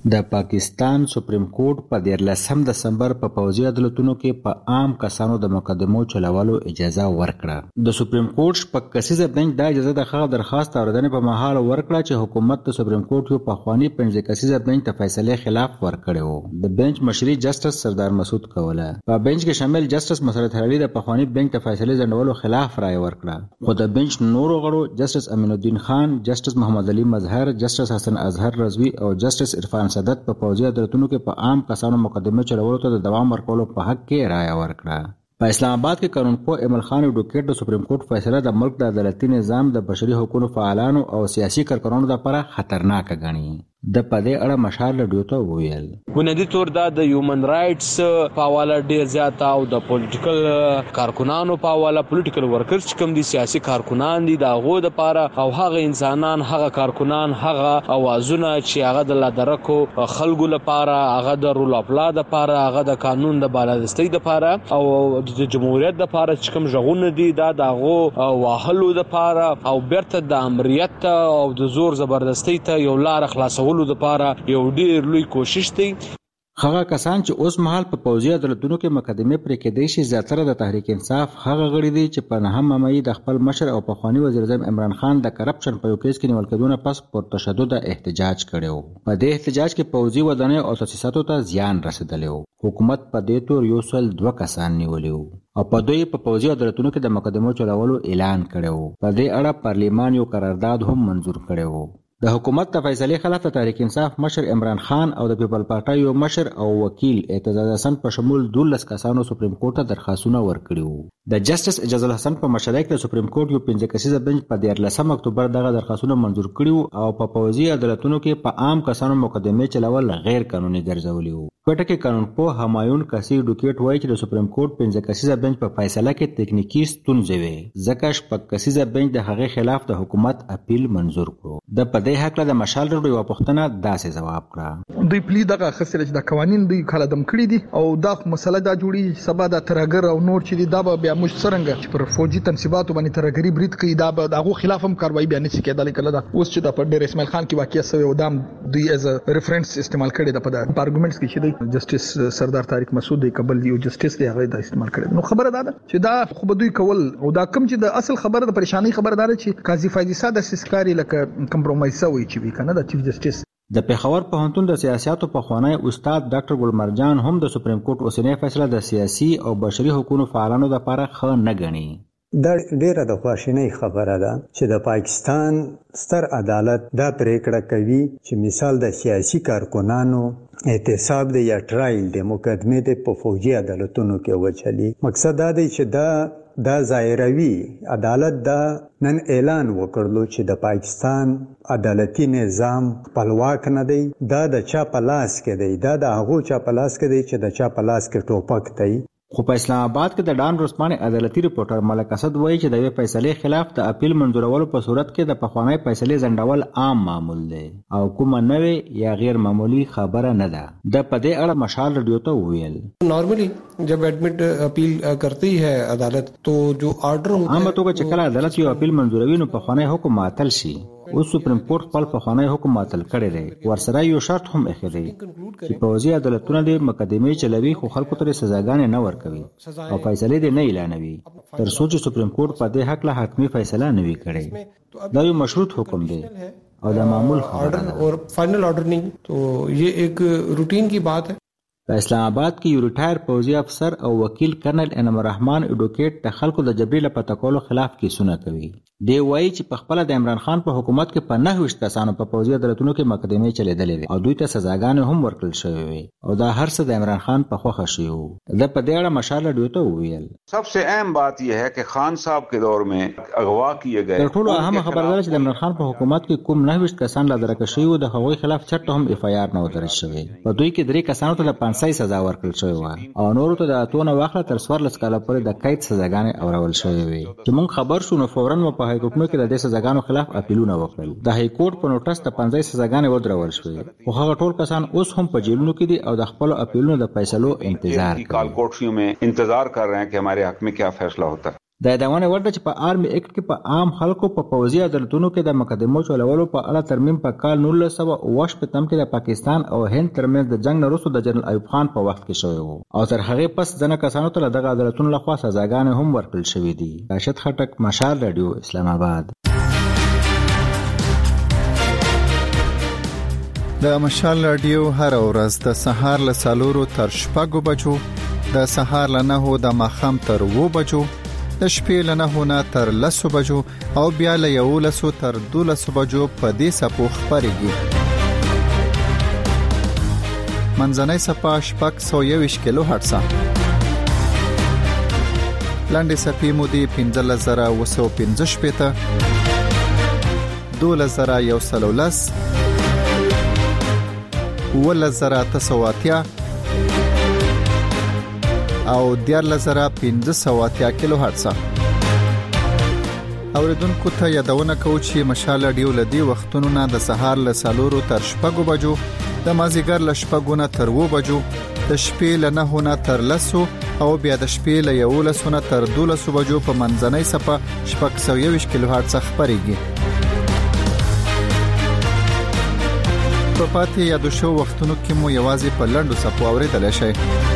د پاکستان سپریم کورټ په دیارلسم دسمبر په پوځي عدالتونو کې په عام کسانو د مقدمو چلولو اجازه ورکړه. د سپریم کورټ شپږ کسیزه بنچ دا اجازه د هغه درخواست اوریدنې په مهال ورکړه چې حکومت د سپریم کورټ یو پخوانی پنځه کسیزه بنچ ته فیصله خلاف ورکړی و. د بنچ مشري جسټس سردار مسعود کوله. په بنچ کې شامل جسټس مسرت علي د پخوانی بنچ ته فیصله ځنډولو خلاف رائے ورکړه، خو د بنچ نورو غړو جسټس امین الدین خان، جسټس محمد علي مظهر، جسټس حسن اظهر رضوی او جسټس عرفان صدت په پوځي عدالتونو کې په عام کسانو مقدمه چلولو ته د دوام ورکولو په حق کې رائے ورکړه. په اسلام آباد کې قانونپوه ایمل خان ایډوکیټ د سپریم کورټ فیصله د ملک د عدالتي نظام د بشري حقوقو فعالانو او سیاسي کارکنانو لپاره خطرناک ګڼي. د پدې اړه مشال لډیو ته وویل بنیادی طور دا د هیومن رائټس په حواله ډیر زیات او د پولیټیکل کارکنانو په حواله پولیټیکل ورکرز چې کوم دي سیاسي کارکنان دي دا غو د پاره او هغه انسانان هغه کارکنان هغه اوازونه چې هغه د لادرکو خلکو لپاره هغه د رول اف لا د پاره هغه د قانون د بالادستۍ د پاره او د جمهوریت د پاره چې کوم ژغون دي دا د غو واهلو د پاره او بیرته د امریت او د زور زبردستی ته یو لار خلاصو د پاره یو ډیر لوی کوشش دی. هغه کسان چې اوس مهال په پوځي عدالتونو کې مقدمه پرې کېدای شي زیاتره د تحریک انصاف هغه غړي دي چې په نهم مې د خپل مشر او پخوانی وزیر اعظم عمران خان د کرپشن په یو کیس کې نیول کېدونه پس پر تشدد احتجاج کړو. په دې احتجاج کې پوځي ودانۍ او تاسیساتو ته زیان رسیدلی و. حکومت په دې تور یو سل دوه کسان نیولي وو او په دوی په پوځي عدالتونو کې د مقدمو چلولو اعلان کړو. په دې اړه پارلیمان یو قرارداد هم منظور کړو. د حکومت د فیصلې خلاف تحریک انصاف مشر عمران خان او د پیپل پارټي یو مشر او وکیل اعتزاز حسن په شمول دولس کسانو سپریم کورټ ته درخواستونه ورکړي. د جسټس اعتزاز الحسن په مشرۍ کې د سپریم کورټ یو پنځه کسیزه بنچ په دیارلسم اکتوبر دغه درخواستونه منظور کړي او په پوځي عدالتونو کې په عام کسانو مقدمه چلول غیر قانوني ګرځولي وو. کوټه کې قانونپوه همایون کسی ډوکیټ وایي چې د سپریم کورټ پنځه کسیزه بنچ په فیصله کې تکنیکی ستونزې وي ځکه شپږ کسیزه بنچ د هغې خلاف د حکومت اپیل منظور کړو. د په دې هکله د مشال رډو یوه پوښتنه داسې ځواب کړه. دوی پلی دغه اخیستلی چې د قوانین دوی کاله دم کړي دي او دا مسله دا جوړېږي چې سبا د ترهګر او نور چې دي دا به بیا موږ څرنګه چې پر فوجي تنصیباتو باندې ترهګري برید کوي دا به د هغو خلاف هم کاروایي بیا نشي کېدلی. کله دا اوس چې د په ډېر اسماعیل خان کې واقع سوی او دا دوی ایز ا ریفرنس استعمال کړی د په د ارګومنټس کې چې دی جسټس سردار طارق مسعود دی قبل یو جسټس دی هغه دا استعمال کړی. نو خبره دا ده چې دا خو به دوی کول او دا کم چې د اصل خبره د پریشانی خبره دا چې قاضي فایزي ساده سسکاري لکه کمپرومایز شوی چې وی کنه د چیف جسټس. د پیښور پوهنتون د سیاستو پخوانی استاد ډاکټر ګلمرجان هم د سپریم کورټ اوسنۍ فیصله د سیاسي او بشري حقوقو فعالانو لپاره ښه نه ګڼي. دا ډیره د خواشینۍ خبره ده چې د پاکستان ستر عدالت دا پریکړه کوي چې مثال د سیاسي کارکنانو احتساب دی یا ټرایل د مقدمې د په فوجي عدالتونو کې وچلي. مقصد دا دی چې دا دا ظاهروي عدالت دا نن اعلان وکړلو چې د پاکستان عدالتي نظام خپلواک نه دی. دا د چا په لاس کې دی، دا د هغو چا په لاس کې دی چې د چا په لاس کې ټوپک دی. خو په اسلام آباد کې د ډان ورځپاڼې عدالتي ریپورټر ملک اسد وایي چې د یوې فیصلې خلاف د اپیل منظورولو په صورت کې د پخوانۍ فیصلې ځنډول عام معمول دی او کومه نوې یا غیر معمولی خبره نه ده. د په دې اړه مشال رډیو ته وویل نارملی جب ایڈمٹ اپیل کرتی ہے عدالت تو جو آرڈر ہوتا ہے عام توګه چې کله عدالت یو اپیل منظوروي نو پخوانی حکم معطل شي. اوس سپریم کورټ خپل پخوانی حکم معطل کړی دی. ورسره یو شرط هم ایښی دی چې پوځي عدالتونه د مقدمې چلوي خو خلکو ته سزاګانې نه ورکوي او فیصلې دې نه اعلانوي تر څو چې سپریم کورټ په دې حق له حتمي فیصله نه وي کړې. دا یو مشروط حکم دی او د معمول خبره ده اور فائنل آرڈر نہیں. تو یہ ایک روٹین کی بات ہے. په اسلام آباد کې یو ریټایر پوځي افسر او وکیل کرنل انعام الرحمن ایډوکیټ د خلکو د جبري له پته کولو خلاف کیسونه کوي. دی وایي چې په خپله د عمران خان په حکومت کې په نهه ویشت کسانو په پوځي عدالتونو کې مقدمې چلېدلې وې او دوی ته سزاګانې هم ورکړل شوې وې او دا هر څه د عمران خان په خوښه شوي وو. ده په دې اړه مشال رډیو ته وویل सबसे अहम बात यह है कि खान साहब के दौर में अगवा किए गए. تر ټولو اهمه خبره ده چې د عمران خان په حکومت کې کوم نهه ویشت کسان لا درکه شوي وو د هغوی خلاف چرته هم اف آی آر نه و درج شوی. په دوی کې درې کسانو ته د پانسۍ سزا ورکړل شوی وه او نورو ته د اتو نه واخله تر څوارلس کاله پورې د قید سزاګانې اورول شوې وې. چې موږ خبر شو نو فوراً مو په هایکورټونو کې د دې سزاګانو خلاف اپیلونه وکړل. د هایکورټ په نوټس د پنځه سزاګانې ودرول شوې خو هغه ټول کسان اوس هم په جیلونو کې دي او د خپلو اپیلونو د فیصلو انتظار کوي. کالکوټشیو میں انتظار کر رہے ہیں کہ ہمارے حق میں کیا فیصلہ ہوتا ہے. د یادونه ورته چې په آرمي اکټ کې په عام خلکو په پوځي عدالتونو کې د مقدمو چلولو په اړه ترمیم په کال نولس سوه اوه شپېتم کې د پاکستان او هند ترمنځ د جنگ نه وروسته د جنرال ایوب خان په وخت کې شوی و او تر هغې پس ځینې کسانو ته له دغه عدالتونو لخوا سزاګانې هم ورکړل شوې دي. راشد خټک، مشال راډیو، اسلام آباد. د مشال رادیو هر ورځ د سهار له څلورو تر شپږو بجو، د سهار له نهو د ماښام تر اووه بجو، د شپې له نهو نه تر لسو بجو او بیا له یولسو تر دولسو بجو په دې څپو خپرېږي. منځنۍ څپه شپږ سوه یوویشت کیلو هرټزه، لنډې څپې مودې پنځلس زره اوه سوه پنځه شپېته، دولس زره یو سل او لس، اوولس زره اته سوه اتیا او دیارلس زره پنځه سوه اتیا کیلو هرټزه. اوریدونکو ته یادونه کوو چې مشال رادیو له دې وختونو نه د سهار له څلورو تر شپږو بجو، د مازدیګر له شپږو نه تر اووه بجو، د شپې له نهو نه تر لسو او بیا د شپې له یولسو نه تر دولسو بجو په منځنۍ څپه شپږ سوه یوویشت کیلو هرټزه خپرېږي. په پاتې یادو شو وختونو کې مو یوازې په لنډو څپو اورېدلی شئ.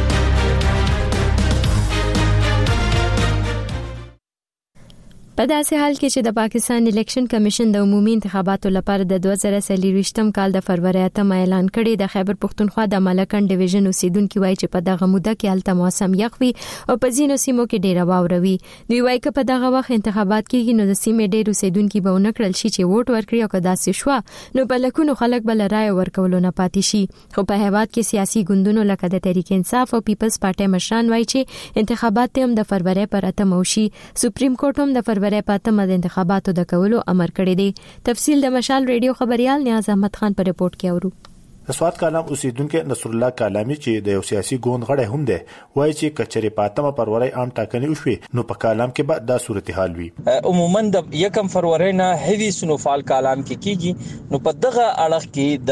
په داسې حال کې چې د پاکستان الیکشن کمیشن د عمومي انتخاباتو لپاره د دوه زره څلوېښتم کال د فروری اتم اعلان کړی، د خیبر پښتونخوا د ملکن ډیویژن اوسیدونکو وایي چې په دغه موده کې هلته موسم یخ وي او په ځینو سیمو کې ډیره واوره وي. دوی وایي چې په دغه وخت انتخابات کېږي نو د سیمې ډېر اوسیدونکو به ونه کړل شي چې ووټ ورکړي او که داسې شوه نو په لکونو خلک به له رایې ورکولو نه پاتې شي. خو په هیواد کې سیاسي ګوندونو لکه د تحریک انصاف او پیپلز پارټي مشران وایي چې انتخابات هم د فروری پر اتم وشي. سپریم کورټ هم د فروری په اتم د انتخاباتو د کولو امر کړی دی. تفصیل د مشال ریډیو خبريال نیاز احمد خان په رپورت کې اورو. د سواد کالام اوسیدونکو نصر الله کالامی چې د یو سیاسي ګوند غړی هم دی وایي چې کچري پاتمه پروري عام ټاکنې وشوي نو په کالام کې به دا صورتحال وي. عموما د یکم فروری نه هیوی سنوفال کالام کې کیږي نو په دغه اړه کې د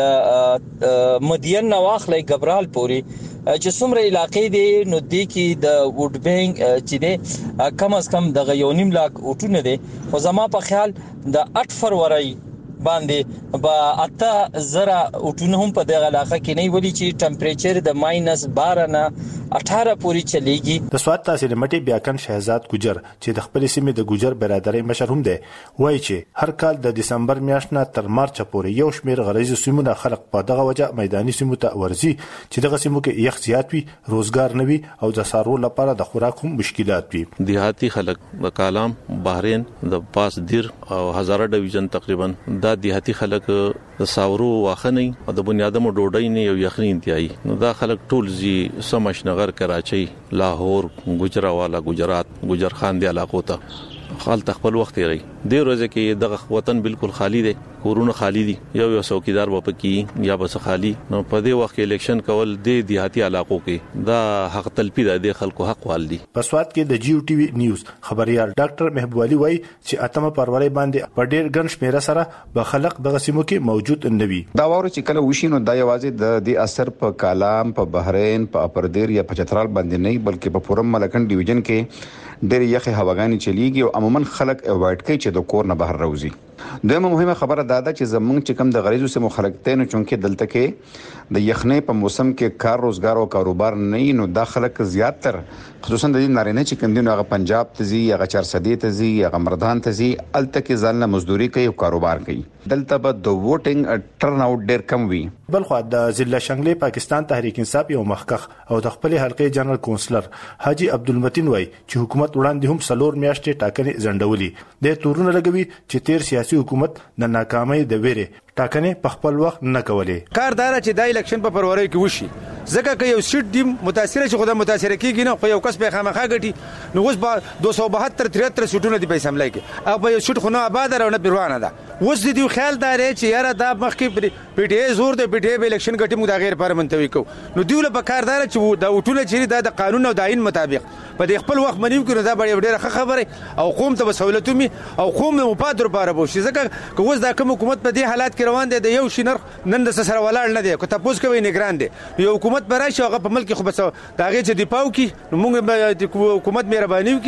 مدین نواخلې غبرال پوري چې څومره علاقې دي نو د کی د ووټ بانک چې دی کم از کم د یونیم لاک وټونه دي. خو زما په خیال د اټ فروری باندې با اته زره وټونه هم په دغه علاقه کې نه ویلي چې ټمپریچر د ماینس بارہ نه اٹھارہ پورې چلیږي. د سواد تحصیل مټي بیاکن شهزاد ګجر چې د خپل سیمې د ګجر برادرۍ مشر هم دی وایي چې هر کال د دسمبر میاشت نه تر مارچ پورې یو شمېر غریزو سیمونه خلک په دغه وجه میداني سیمو ته ورځي چې دغه سیمو کې یخ زیات وي، روزګار نه وي او د سارو لپاره د خوراک هم مشکلات وي. دیهاتي خلک د کالام، بحرین، د پاس دیر او هزاره ډیویژن تقریبا دا دیهاتي خلک د ساورو واخنې او د بنیادمو ډوډۍ نه یو یخني انتهایی نو دا خلک ټول زی سمشنغر، کراچۍ، لاهور، گجراوالا، گجرات، گجرخان دی علاقو ته خال تخپل وخت یې دی روزه کې دغه وطن بالکل خالی دی، کورونه خالی دي، یو یو څوکیدار و پکې یا بس خالی نو په دې وخت کې الیکشن کول د دیهاتي علاقو کې دا حق تلپی د خلکو حق والدي. په سواد کې د جیو ټي وي نیوز خبريال ډاکټر محبوب علي وایي چې اتمه فروری باندې په ډېر ګڼ شمېر سره به خلک دغه سیمو کې موجود نه وي. دا واره چې کله وشي نو دا یوازې د دې اثر په کالام، په بحرین، په اپردیر یا په چترال باندې نه بلکې په پورم ملکن ډیویژن کې ډېر یخه هواګانی چلیږي او عموما خلک اوایډ کوي چې د کور نه بهر راوځي. دویمه مهمه خبره دا ده چې زمونږ چې کم د غریزو سیمو خلک ته نو چونکې دلته کې د یخنۍ په موسم کې کار روزګار او کاروبار نه نو دا خلک زیات تر خصوصا د نارینه چې کندینو هغه پنجاب ته ځي، هغه چارسدی ته ځي، هغه مردان ته ځي، الته کې ځان له مزدوري کوي او کاروبار کوي. دلته به د ووټینګ ټرن اوټ ډیر کم وي. بل خو د ضلع شنګلې پاکستان تحریک انصاف یو مخکخ او د خپل حلقې جنرال کونسلر حاجی عبدالمتین وای چې حکومت وړاندې هم سلور میاشتې ټاکنې ځنډولې د تورونه لګوي چې تیر سیاسي حکومت د ناکامۍ د ویره ټاکنې په خپل وخت نه کولې. کاردار چې د الیکشن په فروری کې وشي ځکه که یو سیټ دی متاثر شي خو د متاثر کېږي نه خو یو کس به خامخا غټي نو اوس به دوه سوه بهتر تریهتر سیټونه دی په اسمبلی کې او به یو سیټ خو نه آباد راونه پیروانه ده. اوس دې خیال دار چې یاره دا مخکې پی ټی ای زور دی، پی ټی ای به الیکشن ګټي موږ دا غیر پارلمنتري کو نو دیول په کاردار چې دا وټونه چې دا د قانون او د آئین مطابق په دې خپل وخت منیو کړو دا ډېره ښه خبره او قوم ته سہولتومي او قوم مفاد لپاره بو شي ځکه که اوس دا کوم حکومت په دې حالات کې روان دی د یو شي نرخ نن د سره ولاړ نه دی که تاسو کوي نگران دی یو حکومت برای شي هغه په ملک خو بس دا غي چې دی پاو کی نو موږ حکومت مهرباني وکي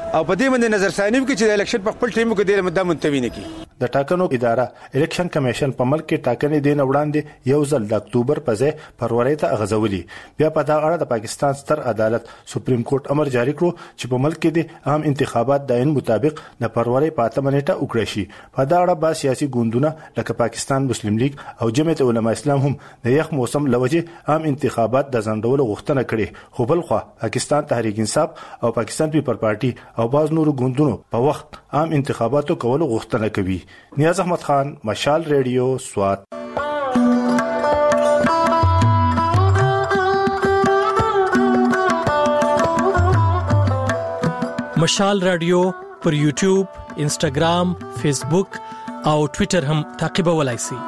او په دې باندې نظر ثاني کې چې د الیکشن په خپل ټیم کې د مدام منتوي نه کی. د ټاکنو اداره الیکشن کمیشن په ملک کې ټاکنې دین وړاندې یو ځل د اکتوبر په ځای فروری ته غځولي. بیا په دا اړه د پاکستان ستر عدالت سپریم کورټ امر جاری کړو چې په ملک کې د عام انتخابات د عین مطابق د فروری په اتمه نیټه وکړي شي. په دا اړه با سیاسي ګوندونه لکه پاکستان مسلم لیگ او جمعیت علماء اسلام هم د یخ موسم لوجه عام انتخابات د ځنډولو غوښتنه کړې. خو بل خو پاکستان تحریک انصاف او پاکستان پیپل پارټي او باز نور ګوندونو په وخت عام انتخاباتو کولو غوښتنه کوي. نیاز احمد خان، مشال ریډیو، سوات. مشال رادیو پر یوټیوب، انسټاګرام، فیسبوک او ټوئیټر هم تعقیبولای شئ.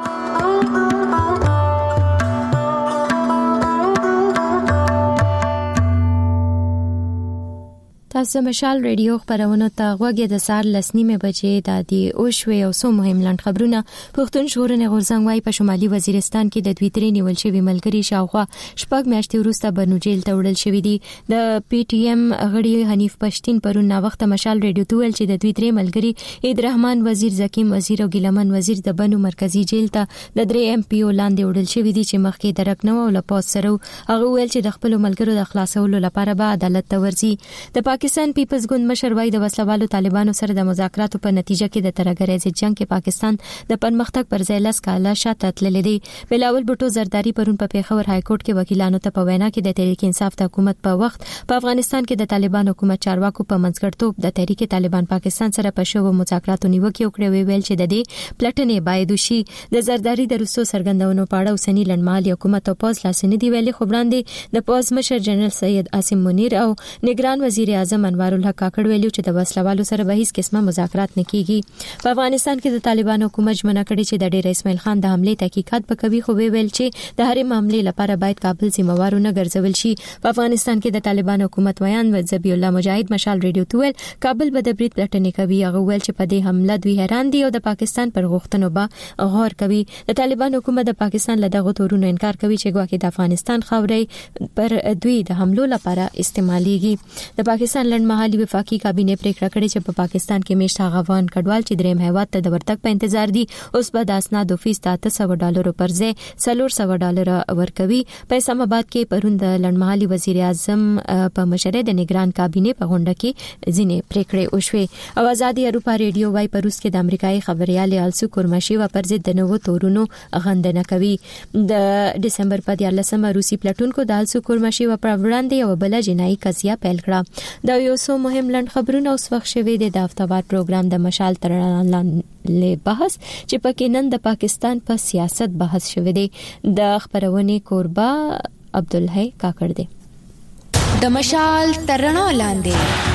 تاسو مشال ریډیو خبرونه ته غوږی د سار لسنیمه بجې د دی او شوي او سو مهم لاند خبرونه. پښتون ژغورنې غورځنګ وايي په شمالي وزیرستان کې د دوی ترې نیول شوی ملګری شاوخوا شپږ میاشتې وروسته بنو جیل ته وړل شوی دی. د پی ټی ایم غړي حنیف پښتين پرون نا وخت مشال ریډیو ته ویل چې د دوی ترې ملګری عید رحمان وزیر، زکیم وزیر او ګلمن وزیر د بنو مرکزی جیل ته د درې ایم پی او لاندې وړل شوی دی چې مخکې درک نه و لپاس سره. هغه ویل چې د خپل ملګرو د خلاصولو لپاره به عدالت ته ورځي. د پاکستان پیپلز ګوند مشر وايي د وسلوالو طالبانو سره د مذاکراتو په نتیجه کې د ترهګرۍ ضد جنگ کې پاکستان د پرمختګ پر ځای لاس کاله شاته تللی دی. بلاول بوټو زرداری پرون په پیښور های کورټ کې وکیلانو ته په وینا کې د تحریک انصاف د حکومت په وخت په افغانستان کې د طالبان حکومت چارواکو په منځګړیتوب د تحریک طالبان پاکستان سره په شوو مذاکراتو نیوکه وکړه. ویل چې د دې پلټنې باید وشي. د زرداری د روسو سرګندونو په اړه اوسنی لنډمهالي حکومت او پوز لاسنی دی ویلي. خو وړاندې د پوز مشر جنرال سید عاصم منیر او نگران وزیر اعظم انوار الحق کاکړ ویلو چې د وسلوالو سره به هیڅ قسمه مذاکرات نه کیږي. په افغانستان کې د طالبانو حکومت ژمنه کړې چې د ډیر اسماعیل خان د حمله تحقیقات وکوي. خو ویل چې د هرې معاملې لپاره باید کابل ذمہوار نه ګرځول شي. په افغانستان کې د طالبانو حکومت ویان ذبیح الله مجاهد مشال ریډیو ته ویل کابل به د برید پلټنې کوي. هغه ویل چې په دې حمله دوی حیران دي او د پاکستان پر غوښتنو به غور کوي. د طالبانو حکومت د پاکستان له دغه تورونو انکار کوي چې ګواکې د افغانستان خاورې پر دوی د حملو لپاره استعماليږي. د پاکستان لنډمهالي وفاقي کابینه پریکړه کړې چې په پاکستان کې میشت غوان کډوال چې دریم هیواد ته د ورتګ په انتظار دي اوس به د اسنادو فیس اته سوه ډالر پر ځای څلور سوه ډالر ورکوي. په اسلام آباد کې پرون د لنډمهالي وزیر اعظم په مشرۍ د نگران کابینه په غونډه کې ځینې پریکړې وشوې. او آزادي اروپا ریډیو وايي په روس کې د امریکایي خبريال السو کورماشي و پر ضد د نوو تورونو غندنه کوي. د دسمبر په دیارلسمه روسي پلټونکو د السو کورماشي و پر وړاندې یو بل جنایي قضیه پیل کړه. دا یو څو مهم لاند خبرونه اوس وخت شوی دی. د هفتهوار پروګرام د مشال ترانه له بحث چې پکې نن د پاکستان په سیاست بحث شوی دی. د خبرونې کوربا عبدالحی کاکړ دی. د مشال ترانه لاندې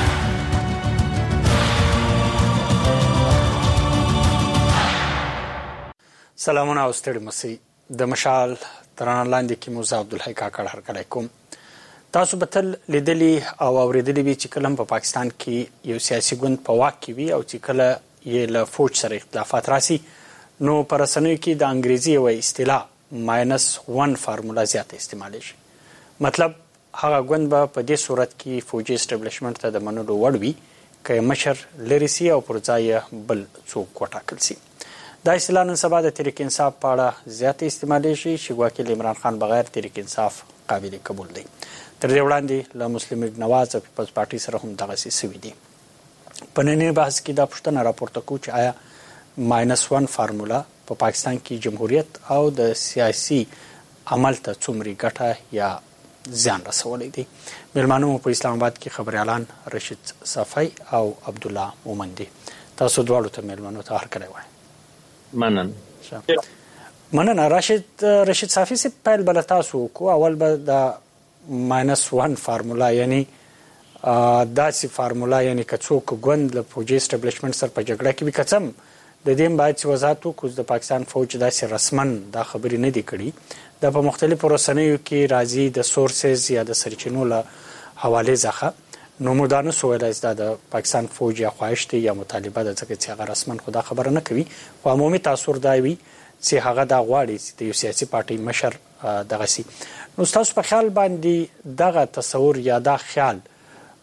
سلامونه او ستړي مسي. د مشال ترانه لاندې کې موزه عبدالحی کاکړ هرکلی کوم. تاسو به تل لیدلی او اوریدلی وي چې کله په پاکستان کې یو سیاسي ګوند په واک کې وي او چې کله یې له فوج سره اختلافات راسي نو په رسنیو کې د انګریزي یو اصطلاح ماینس ون فارمولا زیاته استعمالي شي. مطلب هغه ګوند به په دې صورت کې فوجي اسټابلیشمنت ته د منلو وړ وي که مشر لري سي او پر ځای بل څوک وټاکل سي. دا اصطلاح نن سبا د تحریک انصاف په اړه زیاته استعمالي شي چې ګواکې عمران خان بغیر تحریک انصاف قابل قبول دی. تر دې وړاندې له مسلم لیگ نواز او پیپلز پارټي سره هم دغه څه سوي دي. په ننني بحث کې دا پوښتنه راپورته کوو چې آیا ماینس ون فارمولا په پاکستان کې جمهوریت او د سیاسي عمل ته څومره ګټه یا زیان رسولی دی. مېلمانو په اسلام آباد کې خبريالان رشید صفای او عبد الله مومندي. تاسو دواړو ته مېلمانو ته هرکلی وایم. منن مننه. رشید رشید صافی سي پیل بل تاسو کو اول به د ماینس ون فارمولا یعنی داسې فارمولا یعنی که څوک ګوند له فوجي اسټابلیشمنت سره په جګړه کې وي که څه د دې باید چې وضاحت وکړو. د پاکستان فوج داسې رسمن دا خبرې نه دي کړي. دا په مختلفو رسنیو کې راځي د سورسز یا د سرچینو له حوالې څخه. نو موږ دا نسو ویلی چې دا د پاکستان فوج یا خواهش دی یا مطالبه ده ځکه چې هغه رسمن خو دا خبره نه کوي. خو عمومي تاثر دا وي چې هغه دا غواړي چې د یو سیاسي پارټۍ مشر دغه سي. نو ستاسو په خیال باندې دغه تصور یا دا خیال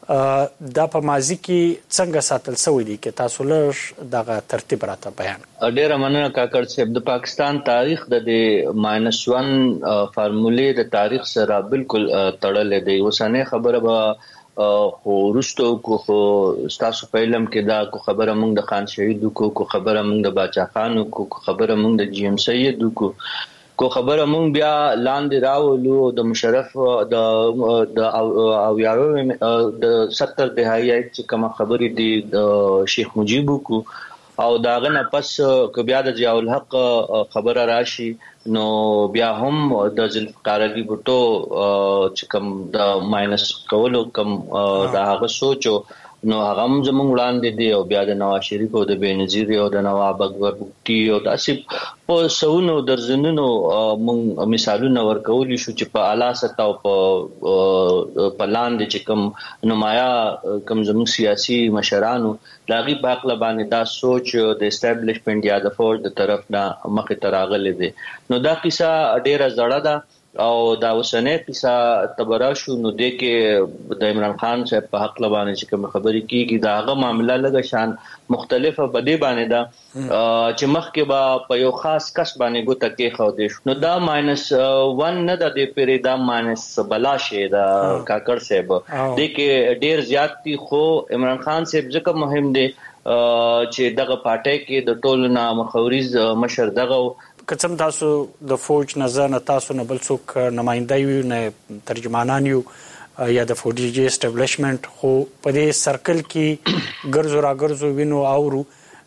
دا په ماضي کې څنګه ساتل شوی دی کې تاسو لږ دغه ترتیب راته بیان. ډیره مننه کاکړ صاحب. د پاکستان تاریخ د ماینس ون فارمولې د تاریخ سره بالکل تړلې دی. اوسنۍ خبره به خو وروسته کو خو ستاسو په علم کې دا کو خبره مونږ د خان شهید کو کو خبره مونږ د باچا خان کو کو خبره مونږ د جی ام سید کو کو خبره مونږ بیا لاندې راولو د مشرف د د او یارو د ستر دهایي چې کوم خبرې دي د شیخ مجیب کو او داغه نه پس ک بیا د ضیاء الحق خبره راشي نو بیا هم د ذوالفقار علي بوټو چې کوم د ماینس کولو کوم د هغه سوچو نو هغه هم زموږ وړاندې دی او بیا د نواز شریف او د بېنظیر او د نواب اکبر بوټي او داسې په سونو درزنونو موږ مثالونه ورکولی شو چې په اعلی سطح او په په لاندې چې کوم نمایا کوم زموږ سیاسي مشرانو د هغې په هکله باندې دا سوچ د اسټابلیشمنټ یا د فوج د طرف نه مخې ته راغلی دی. نو دا کیسه ډېره زړه ده او دا اوسنۍ کیسه تبرا شو نو د کې د عمران خان صاحب په حق باندې چې کوم خبرې کیږي دا هغه معاملہ لږ شان مختلفه بده باندې دا چې مخکې به په یو خاص کس باندې ګوته کې خو دې نو دا ماینس ون نه د دې پرې دا ماینس بلا شي دا کاکړ صاحب د کې ډیر زیات دي خو عمران خان صاحب ځکه مهم دی چې دغه پارټي کې د ټولو نه مخاوريز مشر دغه کڅم تاسو د فوج نظر نه تاسو نه بل څوک نمائنده یو نه ترجمانان یو یا د فوجي اسټابلیشمنت خو په دې سرکل کې ګرځو را ګرځو وینو اورو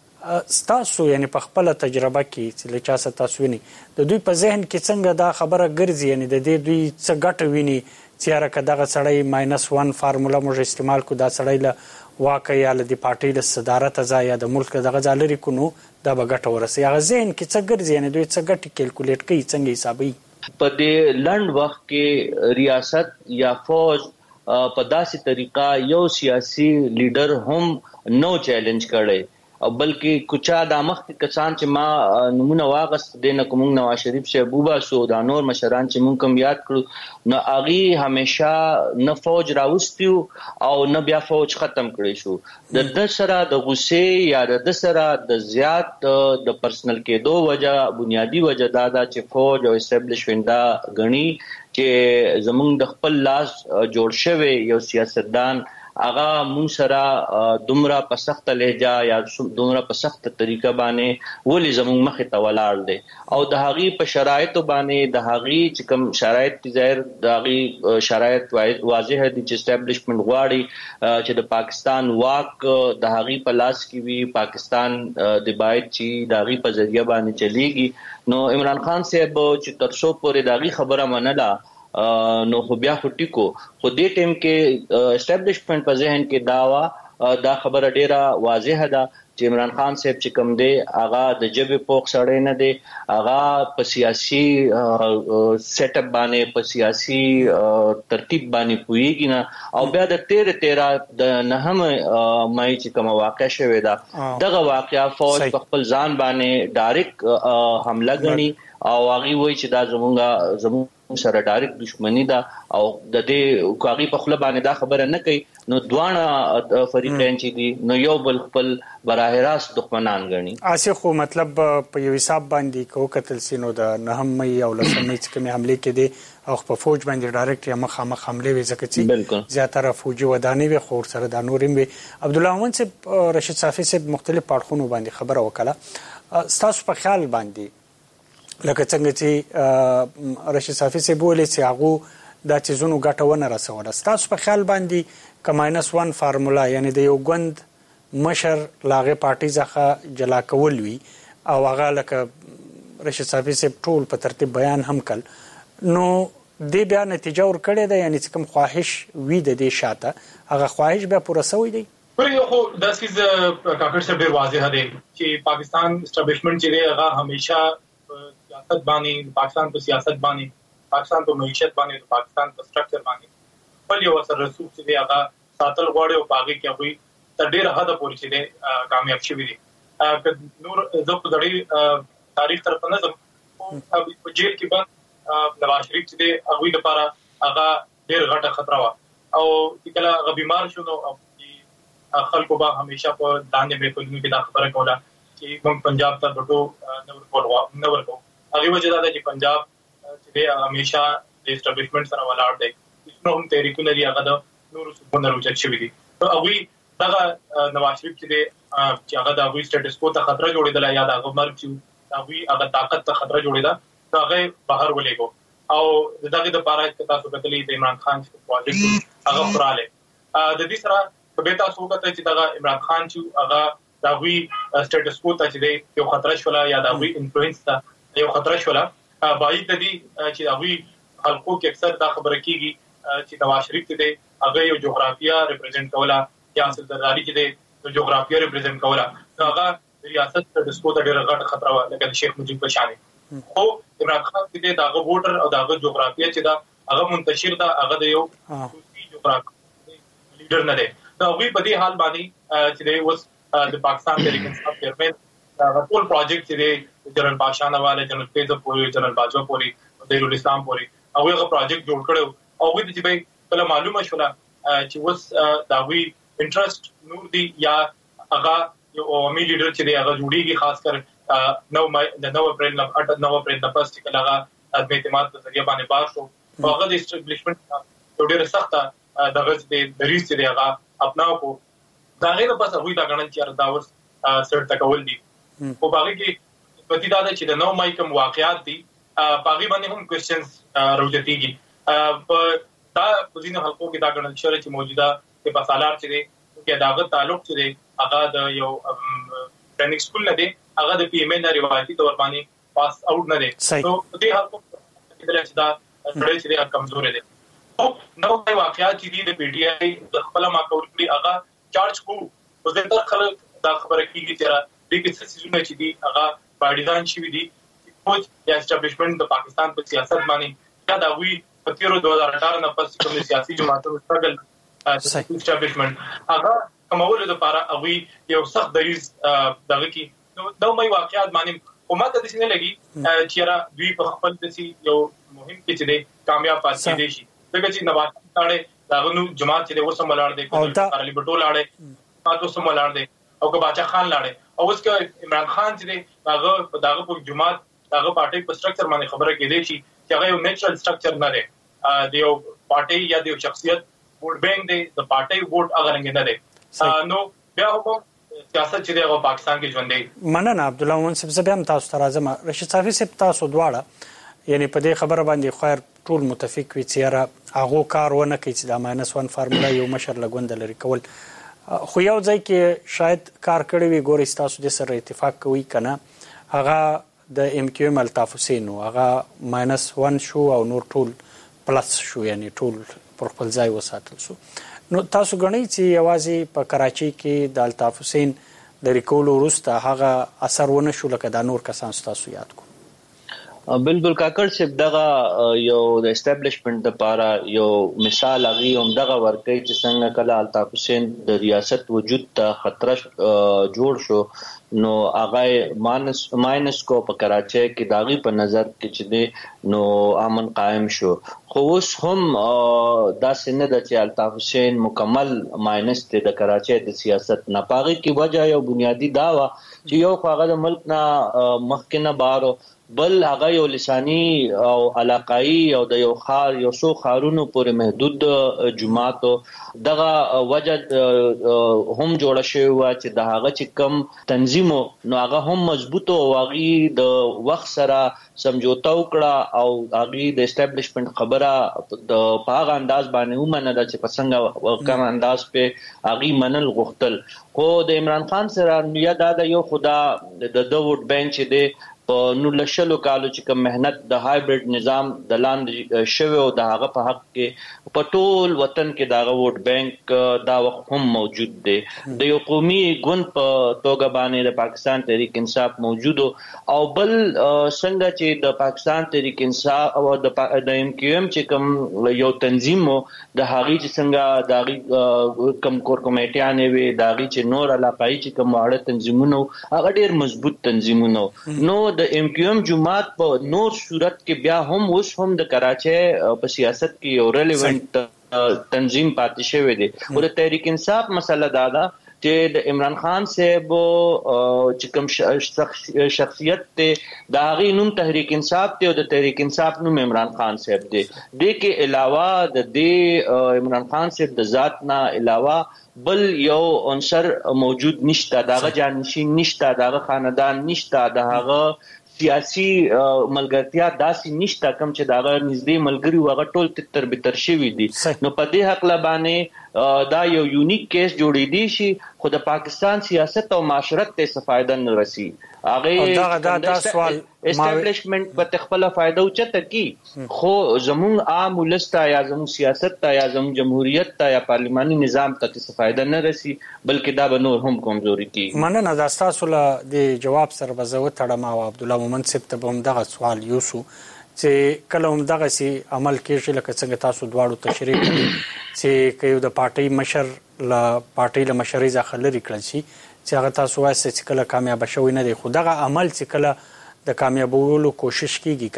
تاسو یعنی په خپل تجربه کې چې لچا ست تاسو ویني د دوی په ذهن کې څنګه دا خبره ګرځي یعنی د دې دوی څه ګټه ویني چې هر کداغه سړی ماینس ون فارمولا موږ استعمال کو دا سړی له واقع یا د پارټي د صدارت ځای یا د ملک دغه ځالري کو نو دا به ګټه ورسي هغه ذهن کې څه ګرځي یعنی دوی څه ګټه کیلکولیټ کوي څنګه حسابي په دې لند وخت کې ریاست یا فوج په داسې طریقه یو سیاسي لیډر هم نو چیلنج کړي او بلکې کچا د مخ کسان چې ما نمونه واغست دینه کوم نواز شریف شه بوبا سو دا نور مشران چې مونږ کوم یاد کړو نو اغي همیشه نه فوج راوستیو او نه بیا فوج ختم کړی شو د د سره د غصې یا د سره د زیات د پرسنل کېدو وجه بنیادی وجه دا دا چې فوج او اسټابلیشمنت دا غني چې زمونږ د خپل لاس جوړ شوی یو سیاستدان اغا مون سره دومره په سخت لهجه یا دومره په سخت طریقه باندې ولې زموږ مخې ته ولاړ دی او د هغې په شرایطو باندې د هغې چې کوم شرایط دي ظاهر د هغې شرایط واضح دي چې اسټابلیشمنت غواړي چې د پاکستان واک د هغې په لاس کې وي پاکستان د باید چې د هغې په ذریعه باندې چلیږي نو عمران خان صاحب چې تر څو پورې د هغې خبره منله نو خو بیا خو ټیکو خو دې ټیم کې اسټابلیشمنت په ذهن کې داوا دا خبره ډیره واضحه ده چې عمران خان صاحب چې کوم دی هغه د جبهې پوخ سړی نه دی هغه په سیاسي سیټ اپ باندې په سیاسي ترتیب باندې پوهیږي نه او بیا د تیر تیرا د نهم مای چې کوم واقع شوی دا دغه واقعیا فوج په خپل ځان باندې ډایرکټ حمله غني او هغه وایي چې دا زمونږه زمونږ سره ډایرکټ دښمنی ده او د دې کوغي په خپل باندې دا خبره نه کوي نو دوانه فریقین چې دي نو یو بل خپل براه راست دښمنان غني اسه خو مطلب په یو حساب باندې کو قتل سينو د نهم مې او لسمې چې کومه حمله کې دي او په فوج باندې ډایرکټ یا مخامخ حمله وي ځکه چې زیاتره فوجي ودانې وي خور سره د نورم وي عبد الله امن صاحب رشید صافي صاحب مختلف پړخونو باندې خبره وکړه ستاسو په خیال باندې لکه څنګه چې رشید صافي صاحب ولې چې هغه دا چیزونو ګټه ونه رسوله ستاسو په خیال باندې که ماینس ون فارمولا یعنی د یو ګوند مشر لاغه پارټي ځخه جلا کول وي او هغه لکه رشید صافي صاحب ټول په ترتیب بیان هم کړ نو دې بیا نتیجه ورکړې ده یعنی چې کوم خواهش وي د دې شاته هغه خواهش بیا پوره سوی دی پر یو خو د سیز کاکړ صاحب ډیر واضح دی چې پاکستان اسټابلیشمنت چې دی هغه همیشه سیاست باندې پاکستان په سیاست باندې پاکستان په معیشت باندې پاکستان په سټرکچر باندې په یو سره رسوب چې هغه ساتل غواړي او پاګه کې هغه تر ډیره حد پورې چې کامیاب شوی دي نور زه په دړي تاریخ طرف نه ځم په جیل کې باندې نواز شریف چې هغه لپاره هغه ډیر غټه خطر و او کله هغه بیمار شو نو خلکو به همیشه په لاندې میکولونو کې دا خبره کوله چې موږ پنجاب ته ورته نو ورکول نو ورکو هغه وجه دا چې پنجاب چې همیشه د اسټابلیشمنت سره ولاړ دی نو هم تحریکونه لري هغه د نورو څخه راوچت شوی دي نو هغه دا نواز شریف چې چې هغه د هغه سټیټس کو ته خطر جوړیدل یا د هغه مرګ چې هغه هغه طاقت ته خطر جوړیدا هغه بهر ولېګو او دغه د پاره چې تاسو کتلې د عمران خان چې پروجیکټ هغه پراله د دې سره به تاسو وګورئ چې دا عمران خان چې هغه دا وی سټیټس کو ته چې یو خطر شولا یا دا وی انفلوئنس ته یو خطر شولا باید د دې چې دا وی خلکو کې اکثر دا خبره کیږي چې نواز شریف ته هغه یو جغرافیه ریپرزینټ کولا یا سلطنتداري کې د جغرافیه ریپرزینټ کولا هغه ریاست ته د سکو ته ډېر غټ خطر و لکه شیخ مجید بشاني خو عمران خان چې دغه ووټر او دغه جغرافیه چې دا هغه منتشر دا هغه د یو جغرافیه لیډر نه دی نو وی په دې حال باندې چې دی اوس د پاکستان تحریک انصاف چیرمن دا ټول پروجیکټ چې دی جنرال بادشاہ نواله جنرال فیض پوری جنرال باجوا پوری د اسلام پوری او هغه پروجیکټ جوړ کړو او وی چې به کله معلومه شولا چې اوس دا وی انټرست نور دی یا هغه یو عوامي لیډر چې دی هغه جوړیږي خاص کر نو د نو اپریل نه اټ نو اپریل نه پس چې کله هغه د اعتماد په ذریعہ باندې بار شو هغه د اسټابلیشمنت ډېر سخته دغه د دریس چې هغه اپناو کو دا غیر پس هغه دا غنل چې ارتاوس سر تکول دي او باقي کې پتی دا چې د نو مای کوم واقعیات دي باقي باندې هم کوېسچنز راوځتيږي په دا پوزینه خلکو کې دا غنل شوی چې موجوده په پاسالار چې دی کې داغه تعلق چې دی هغه د یو ټریننګ سکول نه دی هغه د پی ایم ای روایتي تور باندې پاس اوټ نه دی نو دې خلکو چې دا ډېر چې کمزور دي نو واقعیات چې د پی ټی آی د خپل ما کورکړي هغه چارج کو اوس د خلک دا خبره کیږي چې د کیسه سيزونه چې دي هغه پارټیزان شي دي کوم یا اسټابلیشمنت د پاکستان په سیاست باندې دا وی په تیرو دوه هزار اٹھارہ نه پس کوم سیاسي جماعتونو سټرګل اسټابلیشمنت هغه کومول د لپاره هغه یو سخت دریز دغه کی نو د مې واقعیات باندې کومه د دې نه لګي چې را دوی په خپل د یو مهم کې چې کامیاب پاتې دي شي دغه چې نواز تاړي داغنو جماعت چې اوس ملار دي علي بټو لاړې تاسو سم ملار دي او که باچا خان لاړې او اوس کې عمران خان چې داغه داغه په جماعت داغه پارټي په سټرکچر باندې خبره کې دي چې هغه یو نیچرل سټرکچر نه دی د یو پارټي یا د یو شخصیت ووټ بینک دی د پارټي ووټ هغه رنګ نه دی نو بیا هم سیاست چې د پاکستان کې ژوند دی مننه عبد الله مون صاحب زبم تاسو ته راځم رشید صافي صاحب تاسو دواړه یعنی په دې خبره باندې خیر ټول متفق وي چې هغه کار ونه کوي چې د ماینس ون فارمولا یو مشر لګوند لري کول خو یو ځای کې شاید کار کړی وي ګوري تاسو د سره اتفاق کوي کنه هغه د ام کیو ام الطاف حسین هغه ماینس ون شو او نور ټول پلس شو یعنی ټول پر خپل ځای وساتل شو نو تاسو غنئ چې یوازې په کراچي کې د الطاف حسین د ریکول وروسته هغه اثر ونه شو لکه د نور کسان تاسو یاد کو بالکل کاکړ صاحب دغه یو د اسټابلیشمنت لپاره یو مثال اغي هم دغه ورکې چې څنګه کله الطاف حسین د ریاست وجود ته خطر جوړ شو نو هغه ماینس ماینس کو په کراچي کې داغي په نظر کې چې دی نو امن قائم شو خو اوس هم دا سند چې الطاف حسین مکمل ماینس ته د کراچي د سیاست نه پاغي کې وجہ یو بنیادی دا و چې یو هغه د ملک نه مخکنه بارو بل هغه یو لسانی او علاقائی او د یو خار یو سو خارونو پورې محدود جماعتو دغه وجه هم جوړ شوی و چې د هغه چې کم تنظیمو نو هغه هم مضبوط او هغه د وخت سره سمجوتا وکړه او هغه د اسټابلیشمنت خبره د پاغ انداز باندې ومنله چې پسنګ وکم انداز په هغه منل غختل خو د عمران خان سره یا دا یو خدا د ووټ بینک دی په نو لشلو کالو چې کوم مهنت د هایبرید نظام د لاندې شوی او د هغه په حق کې په ټول وطن کې دا ووټ بینک دا وخت هم موجود دی د یو قومي ګوند په توګه باندې د پاکستان تحریک انصاف موجود او بل څنګه چې د پاکستان تحریک انصاف او د ایم کیو ایم چې کوم یو تنظیم د هغه چې څنګه د کم کور کمیټیانه وي د هغه چې نور علاقائی چې کوم اړه تنظیمونه هغه ډیر مضبوط تنظیمونه نو د ایم کیو ایم جماعت په نور صورت کې بیا هم اوس هم د کراچي په سیاست کې یو ریلیونٹ تنظیم پاتې شوی دی. او د تحریک انصاف مسله دا ده چې د عمران خان صاحب چې کوم شخصیت ته د هغه نوم تحریک انصاف ته او د تحریک انصاف نوم عمران خان صاحب دی. د کې علاوه د دې عمران خان صاحب د ذات نه علاوه بل یو عنصر موجود نشته، داغه جانشین نشته، داغه خاندان نشته، داغه سیاسي ملګرتیا داسې نشته کوم چې داغه نږدې ملګری وغه ټول تر بتر شوی دي. نو په دې حق لبانه دا یو یونیک کیس جوړې دي شي خو د پاکستان سیاست او معاشرت ته څه فائدہ نه رسی. هغه دا دا سوال اسټابلیشمنت په خپل فائدہ او چته کی خو زمون عام ولستا یا زمون سیاست ته یا زمون جمهوریت ته یا پارلماني نظام ته څه فائدہ نه رسی بلکې دا به نور هم کمزوري کی. مننه دا تاسو له د جواب سره بزو تړم او عبد الله مومن صاحب ته هم دغه سوال یوسو چې کله هم دغه سي عمل کېږي لکه څنګه تاسو دواړو تشریح کړی چې کيو د پارټي مشر لا پارټي له مشرۍ ځخه لري کړل شي چې هغه تاسو وایي چې کله کامیاب شوی نه دی خو دغه عمل چې کله د کامیابولو کوشش کیږي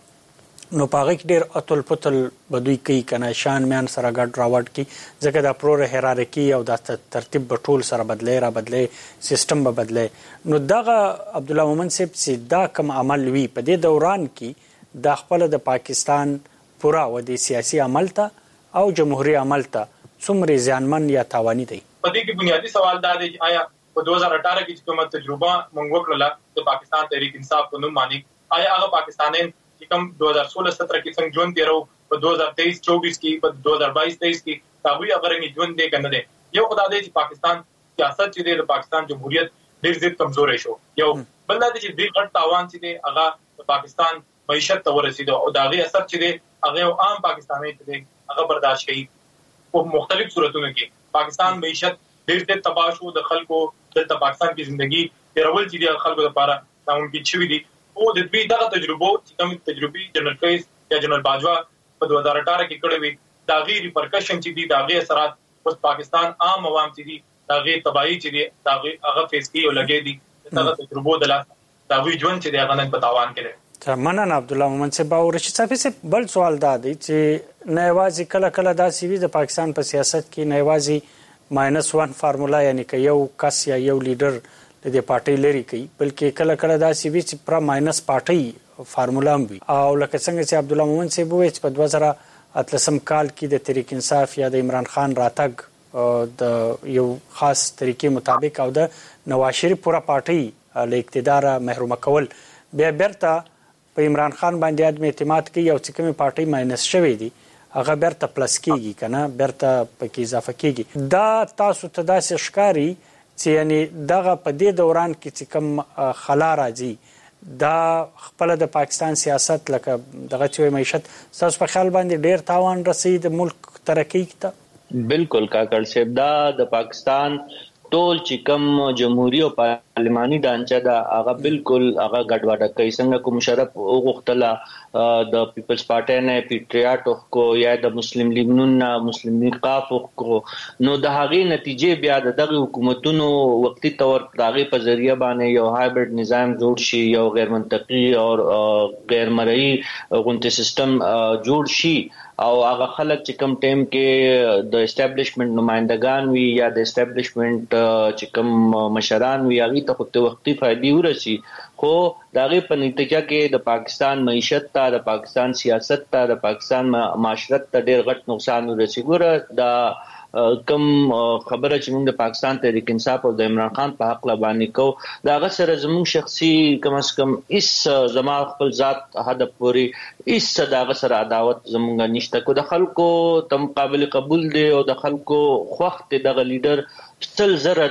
کنه نو پاغه ډیر اتل پتل بدوي کوي کنه شان میان سره ګډ راوټ کی ځکه د پرو هرارکی او د ترتیب بټول سره بدلې را بدلې سیستم به بدلې. نو دغه عبد الله مومن صاحب چې دا کوم عمل وی په دې دوران کې د خپل د پاکستان پورا و د سیاسي عمل ته او جمهوریت عمل ته څومره ځانمن یا تاوانی دی. په دې کې بنیادی سوال دا دی چې آیا په دوه هزار اٹھارہ کې کومه تجربه موږ وکړه د پاکستان تحریک انصاف په نوم باندې آیا هغه پاکستانین چې کوم دوه هزار سولہ سترہ کې څنګه ژوند تیرو په دوه هزار تیئیس چوبیس کې په دوه هزار بائیس تیئیس کې هغه هغه رنګ ژوند دی کنه دی. یو خدای دې چې پاکستان سیاست چې د پاکستان جمهوریت ډیر زیات کمزورې شو. یو بل دا چې ډیر غټ تاوان چې دی هغه د پاکستان معیشت ته ورسېدو او دا غي اثر چې دی هغه عام پاکستاني ته هغه برداشت کړي په مختلف صورتونو کې پاکستان معیشت ډیر ډیر تباہ شو. د خلکو د پاکستان کې ژوندۍ تیرول چې د خلکو لپاره ناممکن شوی دي. او د دې دغه تجربو چې کوم تجربي جنرال فیس یا جنرال باجوا په دوه هزار اٹھارہ کې کړې وي دا غي ریپرکشن چې دي دا غي اثرات اوس پاکستان عام عوام چې دي دا غي تباہي چې دي دا غي هغه فیس کې او لګې دي دغه تجربو د لاس دا غي ژوند چې دی هغه نه پتاوان کړي. مننه عبد الله مومن صاحب او رشید صاحب سے بل سوال دا دی چې نایوازي کله کله دا سی وی د پاکستان په سیاست کې نایوازي ماینس ون فارمولا یعنی که یو کس یا یو لیډر د دې پارټي لري کوي بلکې کله کله دا سی وی چې پر ماینس پارټي فارمولا هم وي او لکه څنګه چې عبد الله مومن صاحب وایي چې په دوه هزار اتلسم کال کې د تحریک انصاف یا د عمران خان راتګ د یو خاص طریقې مطابق او د نواز شریف پورا پارټي له اقتدار محروم کول بیا برته په عمران خان باندې ادم اعتماد کوي او چې کومه پارټي ماینس شوی دي هغه برته پلس کیږي کنه برته پکې اضافه کیږي. دا تاسو ته داسې ښکاری چې یعنی دغه په دې دوران کې چې کوم خلا راځي دا خپل د پاکستان سیاست لکه دغه چې معیشت تاسو په خیال باندې ډیر تاوان رسید ملک ترقی ته؟ بالکل کاکړ صاحب دا د پاکستان ټول چې کوم جمهوریت او پارلماني ډانچه دا هغه بالکل هغه ګډوډه کوي. څنګه کوم مشرف وغوښتله د پیپلز پارټي نه پیټریاټ کو یا د مسلم لیگ نه مسلم لیگ قاف کو نو د هغه نتیجې بیا د حکومتونو وقتی تور داغه په ذریعہ باندې یو هایبرډ نظام جوړ شي یو غیر منطقي او غیر مرئی غونټه سیستم جوړ شي او هغه خلک چې کم ټیم کې د اسټابلیشمنت نمائندگان وی یا د اسټابلیشمنت چې کم مشران وی هغه ته خپل وختي فائدې ورسي خو داغه په نتیجه کې د پاکستان معیشت ته د پاکستان سیاست ته د پاکستان معاشرت ته ډیر غټ نقصان ورسي. ګوره دا کم خبره چې موږ د پاکستان تحریک انصاف او د عمران خان په حق لبانی کو دا غسر زموږ شخصي کم از کم اس زما خپل ذات هدف پوری اس دا غسر عداوت زموږ نشته کو د خلکو تم قابل قبول دی او د خلکو خوخت دغه لیډر ستل زره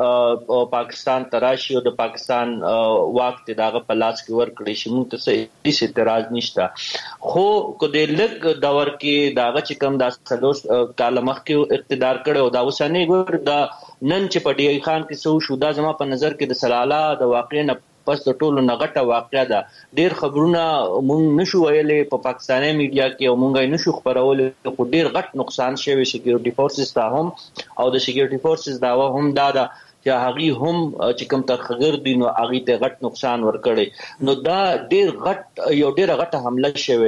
د پاکستان تراشي او د پاکستان وخت دغه په لاس کې ور کړی شي موږ ته هیڅ اعتراض نشته. خو کو د لګ دور کې داغه چې کم د سلوس کالمخ کې اقتدار کړو دا وسنی ګور دا نن چې په ډی ای خان کې سو شو دا زما په نظر کې د سلاله د واقع نه پس د ټولو نغټه واقعه ده. ډیر خبرونه مونږ نشو ویلې په پاکستاني میډیا کې او مونږ یې نشو خبرولې خو ډیر غټ نقصان شوی سکیورټي فورسز ته هم او د سکیورټي فورسز داوا هم دا ده چې هغه هم چې کوم تخغیر دي نو هغه ته غټ نقصان ورکړي نو دا ډیر غټ یو ډیر غټه حمله شوی ده.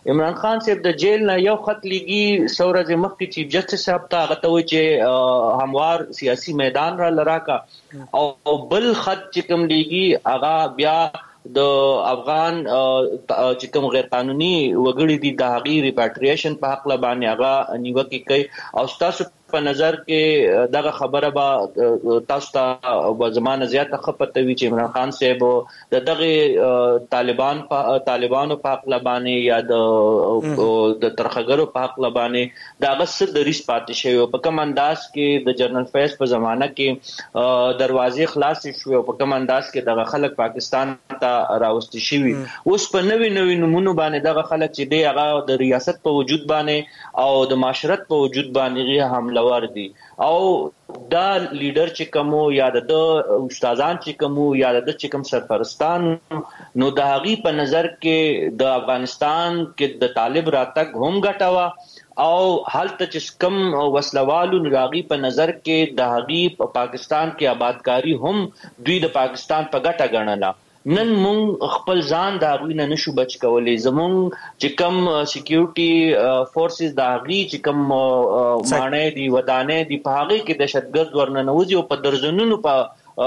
عمران خان صاحب د جیل نه یو خط لګي سورج مخکې چیف جسټس صاحب ته غته چې هموار سیاسي میدان را لراکا او بل خط چې کوم لګي هغه بیا د افغان چې کوم غیر قانوني وګړي دي د هغې ریپاټریشن په حق باندې هغه نیوکې کوي او تاسو په نظر کې دغه خبره به تاسو ته زمانه زیاته خپته وی چې عمران خان صاحب د دغه طالبان په طالبانو په حق باندې یا د د ترخګرو په حق باندې دا غسر د ریس پاتې شوی په کوم انداز کې د جنرال فیض په زمانه کې دروازې خلاص شوی او په کوم انداز کې دغه خلک پاکستان ته راوستي شوی اوس په نوې نوې نمونه باندې دغه خلک چې دی هغه د ریاست په وجود باندې او د معاشرت په وجود باندې حمله ور دي او دا لیډر چې کوم یا د استادان چې کوم یا د چې کوم سرپرستان نو د هغې په نظر کې د افغانستان کې د طالب راتګ هم ګټه او هلته چې کوم وسلوالو نراغي په نظر کې د هغې په پاکستان کې آبادکاری هم دوی د پاکستان په ګټه ګڼله نن مونږ خپل ځان د هغوی نه نشو بچ کولی زمونږ چې کوم سکیورټي فورسز د هغې چې کوم ماڼۍ دي ودانۍ دي په هغې کې دهشتګرد ورننوځي او په درجنونو په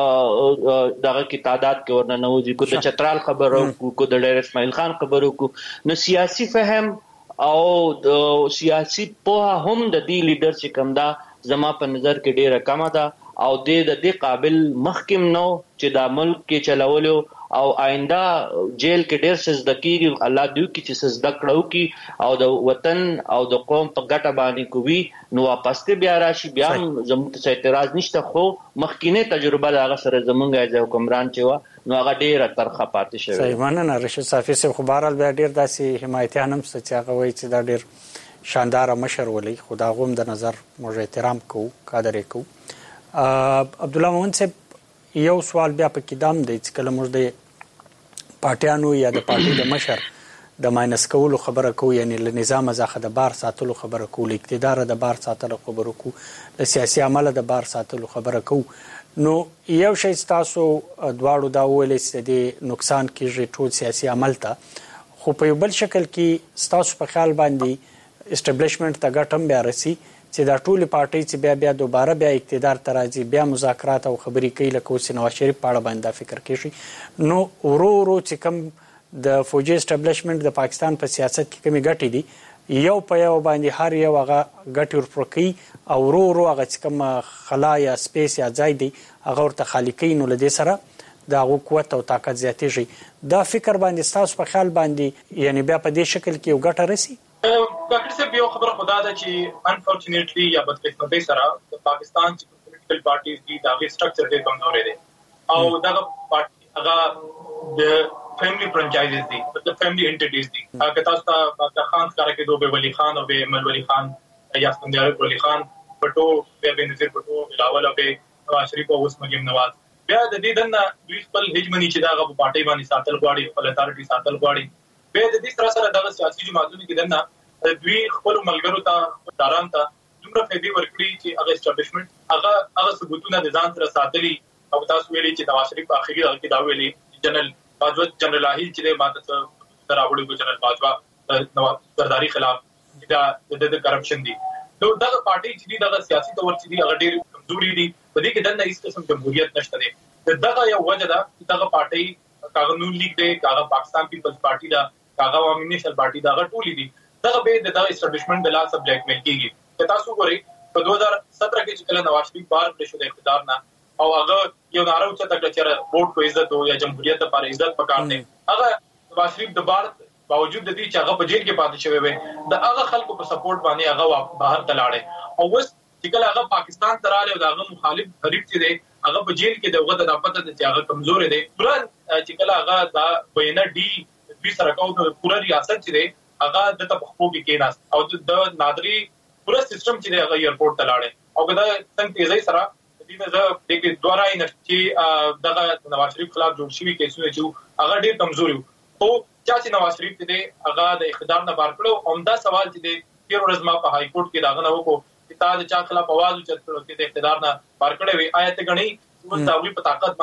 دغه کې تعداد کې ورننوځي کو د چترال خبرو کو د ډیر اسماعیل خان خبرو کو نو سیاسي فهم او د سیاسي پوهه هم د دې لیډر چې کوم دا زما په نظر کې ډیره کمه ده او د دې قابل مخکم نو چې د ملک کې چلولو او آینده جیل کې ډیر سزده کیږي الله دې کې چې سزده کړو کی او د وطن او د قوم په ګټه باندې کوي نو واپس ته بیا راشي بیا زموږ څه اعتراض نشته خو مخکینه تجربه د هغه سره زمونږ د حکمران چې و نو هغه ډیره ترخه پاتې شوی صحیح مننه رشید صافی صاحب خو بهرحال بیا ډیر داسې حمایتیان هم چې هغه وایي چې دا ډیر شاندار مشر ولي خدا غوم د نظر موږ احترام کوو قدر یې کوو عبد الله مومن صاحب یو سوال بیا په کدام دی چې کله موږ د پارټیانو یا د پارټي د مشر د ماینس کولو خبره کوو یعنی له نظام څخه د بار ساتلو خبره کوو له اقتدار د بار ساتلو خبره کوو د سیاسي عمل د بار ساتلو خبره کوو نو یو شی تاسو دواړو دا ویلې چې د نقصان کیږي ټول سیاسي عمل ته خو په بل شکل کې تاسو په خیال باندې اسټابلیشمنت ته ګټم بیا رسی چې دا ټول پارټي چې بیا بیا دوباره بیا اقتدار ته راځي بیا مذاکرات او خبرې کوي لکه اوس نواز شریف په اړه باندې فکر کوي نو ورو ورو چې کوم د فوجي اسټابلیشمنت د پاکستان په سیاست کې کومې ګټې دي یو په یو باندې هر یو هغه ګټې ورپرکوي او ورو ورو هغه چې کوم خلا یا سپیس یا ځای دی هغه ورته خالي کوي نو له دې سره د هغو قوت او طاقت زیاتېږي دا فکر باندې ستاسو په خیال باندې یعنی بیا په دې شکل کې یو ګټه رسي ډاکټر صاحب یو خبره خدا ده چې انفورچونټلی یا بدقسمتۍ سره د پاکستان چې پولیټیکل پارټیز دي دا غي سټرکچر ډېر کمزوري دي او دا پارټي هغه د فیملی فرانچایزز دي مطلب فیملی انټیټیز دي هغه تاسو ته خان ښکارا کې دوه ولی خان او به مل ولی خان یا اسکندر ولی خان پټو به بنظیر پټو بلاول او به نواز شریف او اوس مریم نواز بیا د دې دنه دوی خپل هجمنی چې دا غو پارټي باندې ساتل غواړي خپل اتارټي ساتل غواړي به د دې سره سره د سیاسي جماعتونو کې دنه دوی خپل ملګرو ته داران ته دومره فائدې ورکړي چې هغه اسټابلیشمنت هغه هغه ثبوتونه د ځان سره ساتلي او تاسو ویلي چې نواز شریف په اخري حال کې دا ویلي جنرال باجوه جنرال اهیل چې ماته تر راوړي کو جنرال باجوه نواز زرداری خلاف دا د کرپشن دي نو دا پارټي چې دا سیاسي تور چې دی هغه ډېر کمزوري دي په دې کې د هیڅ قسم جمهوریت نشته دی دا یو وجه ده چې دا پارټي قانون لیک دی هغه پاکستان پیپلز پارټي دا هغه عوامي نېشنل پارټي دا ټولې دي دا به د دغه اسټابلیشمنت د لاس بلیک میل کیږي که تاسو ګورئ په دوه هزار سत्रह کې چې کله نواز شریف بار کړی شو د اقتدار نه او هغه یو ناره اوچته کړه چې ووټ کو عزت او یا جمهوریت لپاره عزت پکار دی هغه نواز شریف د بار باوجود د دې چې هغه په جیل کې پاتې شوی وي د هغه خلکو په سپورټ باندې هغه بهر تلاړي او اوس چې کله هغه پاکستان ته راغلی او هغه مخالف حریف چې دی هغه په جیل کې دغه د پته چې هغه کمزور دی پورا چې کله هغه دا بینه ډی دوی سره کوو پورا ریاست چې دی هغه د تخپو کې کېناست او د نادری پورا سیستم چې هغه ایرپورټ ته لاړ او دا څنګه تیزی سره د دې نه د کې دواره یې چې دغه نواز شریف خلاف جوړ شوی کیسونه چې هغه ډېر کمزوري او چې نواز شریف دې هغه د اقتدار نه بار کړو عمده سوال چې د تیر ورځ ما په هاي کورټ کې داغه نه وکړو چې تا د چا خلاف आवाज اوچت کړو چې د اقتدار نه بار کړې وي آیت غني اوس دا وی په طاقت باندې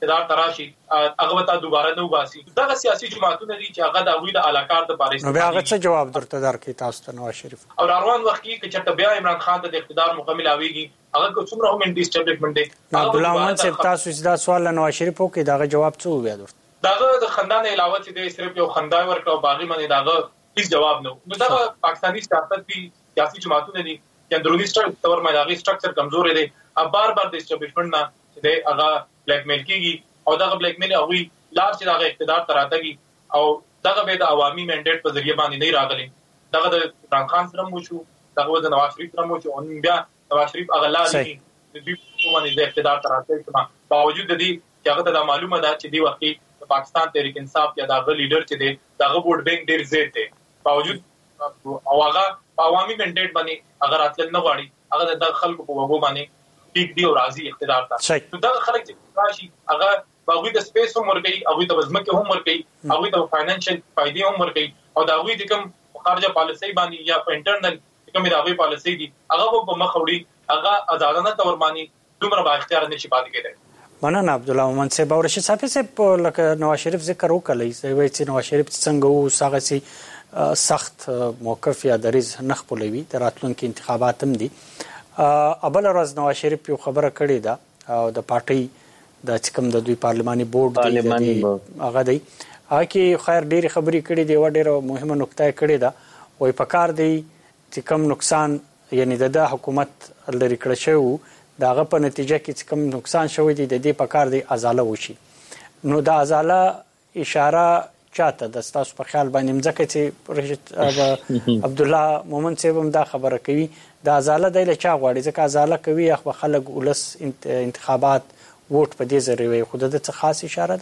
اقتدار تراشي هغه ته دوباره نو باسي دا سیاسي جماعتونه دي چې هغه د اوی د علاقار د پاریس نو بیا هغه څه جواب درته درکې تاسو ته نواز شریف او روان وخت کې چې بیا عمران خان د اقتدار مکمل اويږي هغه کو څومره هم انټي اسټابلیشمنت دی عبد الله محمد صاحب تاسو دا سوال نواز شریف وکي دا جواب څه ویا درته داغه د خندان علاوه چې د صرف یو خندای ورکو باغی باندې داغه هیڅ جواب نه نو دا پاکستاني سیاست دي سیاسي جماعتونه دي چې اندرونی سټرکچر تور مداغي سټرکچر کمزور دي اب بار بار د اسټابلیشمنت نه چې د هغه بلیک میل کیږي او داغه بلیک میل هغه لار چې داغه اقتدار تراتګي او داغه به د عوامي منډیټ په ذریعہ باندې نه راغلي داغه د عمران خان سره مو شو داغه د نواز شریف سره مو شو ان بیا نواز شریف هغه لار دي د دې باندې د اقتدار تراتګي باوجود د دې چې هغه د معلومه ده چې دی وختي پاکستان تحریک انصاف یا داغه لیډر چې دی داغه ووټ بینک ډیر زیات دی باوجود او هغه عوامي منډیټ باندې اگر اتل نه غواړي هغه د خلکو په وګو باندې ټیک دی او راضي اقتدار ته نو دا خلک چې راشي هغه باغوي د سپیس هم ورګي هغه د وزمکه هم ورګي هغه د فاینانشل فائدې هم ورګي او دا وی د کوم خارجه پالیسي باندې یا انټرنل کوم د هغه پالیسي دي هغه په مخ وړي هغه آزادانه تور باندې دومره با اختیار نشي پاتې کېدای مننه عبد الله محمد صاحب او رشید صافی صاحب لکه نواز شریف ذکر وکړی چې نواز شریف څنګه وو ساغه سي سخت موقف یا دریز نخ پولوي د راتلونکو انتخابات هم دي ابل ورځ نواز شریف یو خبره کړې ده او د پارټي د چکم د دوی پارلماني بورډ دی هغه دی هغه خیر ډېری خبرې کړې دی و ډېر مهمه نقطه کړې ده وای پکار دی چې کم نقصان یعنی د حکومت لري کړی شو داغه په نتیجه کې کوم نقصان شوی دی د دې په کار دی ازاله وشي نو دا ازاله اشاره چاته د تاسو په خیال باندې مځکه چې رشید عبد الله مومن صاحب هم دا خبره کوي دا ازاله د لچا غواړي ځکه ازاله کوي خو خلک ولس انتخابات ووټ په دې ذریعہ خود د څه خاص اشاره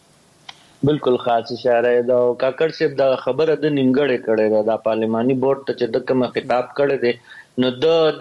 ده بالکل خاص اشاره ده او کاکړ صاحب دا خبره د نیمګړې کړې ده د پارلماني بورډ ته چې د کوم خطاب کړی دی نو د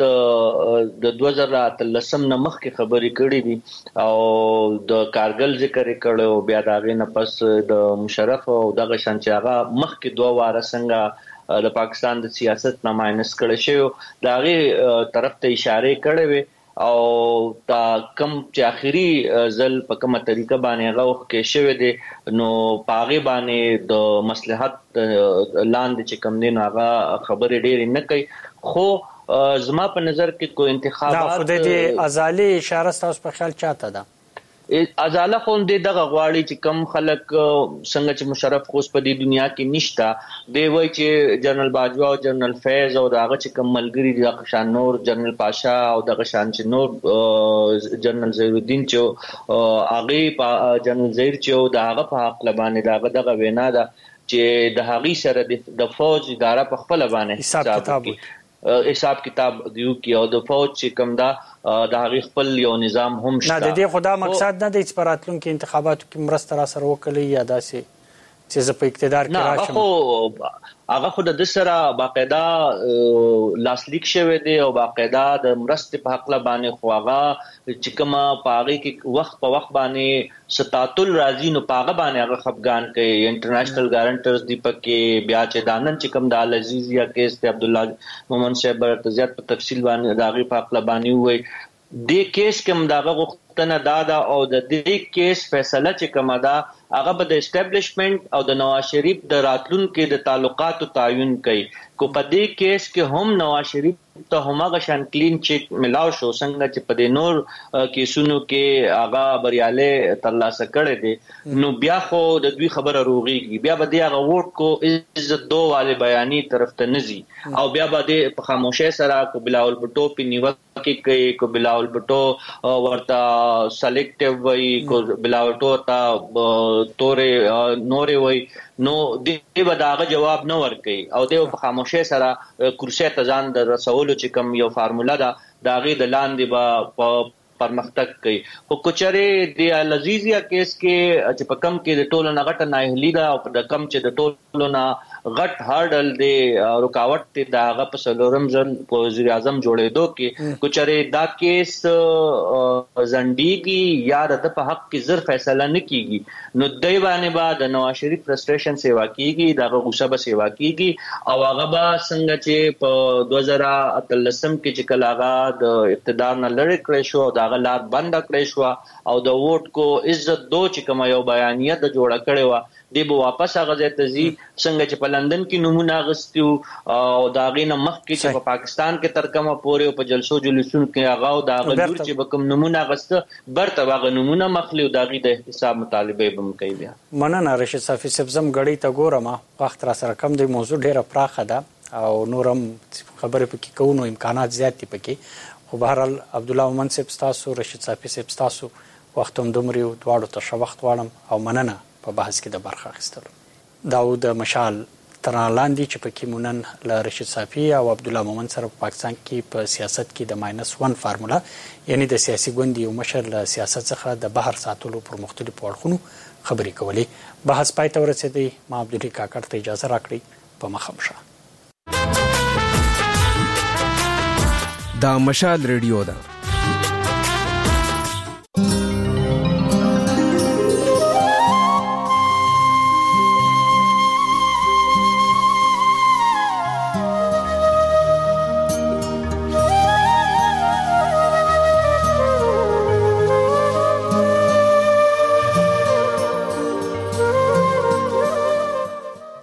د دوه زره اتلسم نه مخکې خبرې کړې دي او د کارګل ذکر کړو بیا دا غي نه پس د مشرف او دغه شان چې هغه مخکې دوه واره څنګه د پاکستان د سیاست نه ماینس کړی شو دا غي طرف ته اشاره کړې وي او تا کم چې اخیری ځل په کومه طریقه باندې غوښ کې شوی دی نو پاغي باندې د مصلحت لاندې چې کم دین هغه خبرې ډېر نه کوي خو زما په نظر کې کوئی انتخابات دا خو د ازالي اشاره تاسو په خیال چاته ده ازاله خو دغه غواړي چې کم خلک څنګه چې مشرف خوش په دې دنیا کې نشتا دی وای چې جنرال باجوا او جنرال فیض او دغه چې کم ملګری د شان نور جنرال پاشا او دغه شان چې نور جنرال زهیر الدین چې هغه جنرال زهیر چې دغه په حق لبانې دغه دغه وینا ده چې د هغه سره د فوج اداره په خپل باندې حساب کتاب حساب کتاب دیو کې او د فوج چې کوم دا د هغه خپل یو نظام هم شته نه د دې خدا مقصد نه دی چې پراتلونکو انتخاباتو کې مرسته را سره وکړي یا داسې چې زه په اقتدار کې راشم نه هغه خو د سره باقاعده لاسلیک شوی دی او باقاعده د مرستې په حق باندې خو هغه چې کومه پاغي کې وخت په وخت باندې ستاتل راځي نو پاغه باندې هغه خفغان کوي انټرنیشنل ګارانټرز دی پکې بیا چې دانن چې کوم د العزیز یا کیس ته عبد الله مومن صاحب زیات په تفصیل باندې داغي په حق باندې وای د کیس کوم داغه غوښتنه دادا او د دې کیس فیصله چې کومه دا هغه به د اسټابلیشمنت او د نواز شریف د راتلونکو د تعلقاتو تعین کوي کو په دې کیس کې هم نواز شریف ته همغه شان کلین چیک ملاو شو څنګه چې په دې نور کیسونو کې هغه بریاله ترلاسه کړي دي نو بیا خو د دوی خبره روغيږي بیا به دې هغه ووټ کو عزت دو والے بیانی طرف ته نزي او بیا به دې په خاموشه سره کو بلاول بټو په نیو کې کوي کو بلاول بټو ورته سلیکټیو وای کو بلاول بټو تا تورې نورې وای نو دې به داغه جواب نه ورکي او دې په خاموشه سره کرسي ته ځان د رسولو چې کوم یو فارمولا ده داغه د لاندې به پرمختګ کوي خو کچره د العزیزیا کیس کې چې په کم کې د ټولو نغټه ناهلی ده او د کم چې د ټولو نه غټ هارډل دی رکاوټ ته دا غ په سلورم ځل په وزیر اعظم جوړېدو کې کوچره دا کیس زندګي یا د په حق کې زر فیصله نه کیږي نو دای باندې بعد نواز شریف فرستریشن سیوا کیږي دا غوسه به سیوا کیږي او هغه به څنګه چې په دوه زره اتلسم کې چې کله هغه د اقتدار نه لړ کړی شو دا غلار بند کړی شو او د ووټ کو عزت دو چې کوم یو بیانیه د جوړه کړی و دی به واپس هغه ځای ته ځي څنګه چې په لندن کې نمونه غستیو او دا غینه مخ کې چې په پاکستان کې ترکمه پورې په جلسو جلوسونو کې هغه او دا غلور چې بکم نمونه غسته برته هغه نمونه مخلي او دا غي د احتساب مطالبه به کوي بیا مننه رشید صافی سبزم غړی ته ګورم وخت را سره کم دی موضوع ډیره پراخه ده او نورم خبره پکې کوو امکانات زیات دي پکې خو بهرحال عبد الله مومن صاحب تاسو رشید صافی صاحب تاسو وختم دومره دواړو ته شو وخت واړم او مننه په بحث کې د برخه اخیستلو داود مشال ترانلاندي چې پکې مونن ل رشید صافی او عبد الله مومن سره په پاکستان کې په سیاست کې د ماینس ون فارمولا یعنی د سیاسي ګوند یو مشر له سیاست څخه د بهر ساتلو پر مختلفو اړخونو خبرې کولې بحث پای ته ورسېدی ما عبدالله کاکړ ته اجازه راکړئ په مخه شه دا مشال ریډیو ده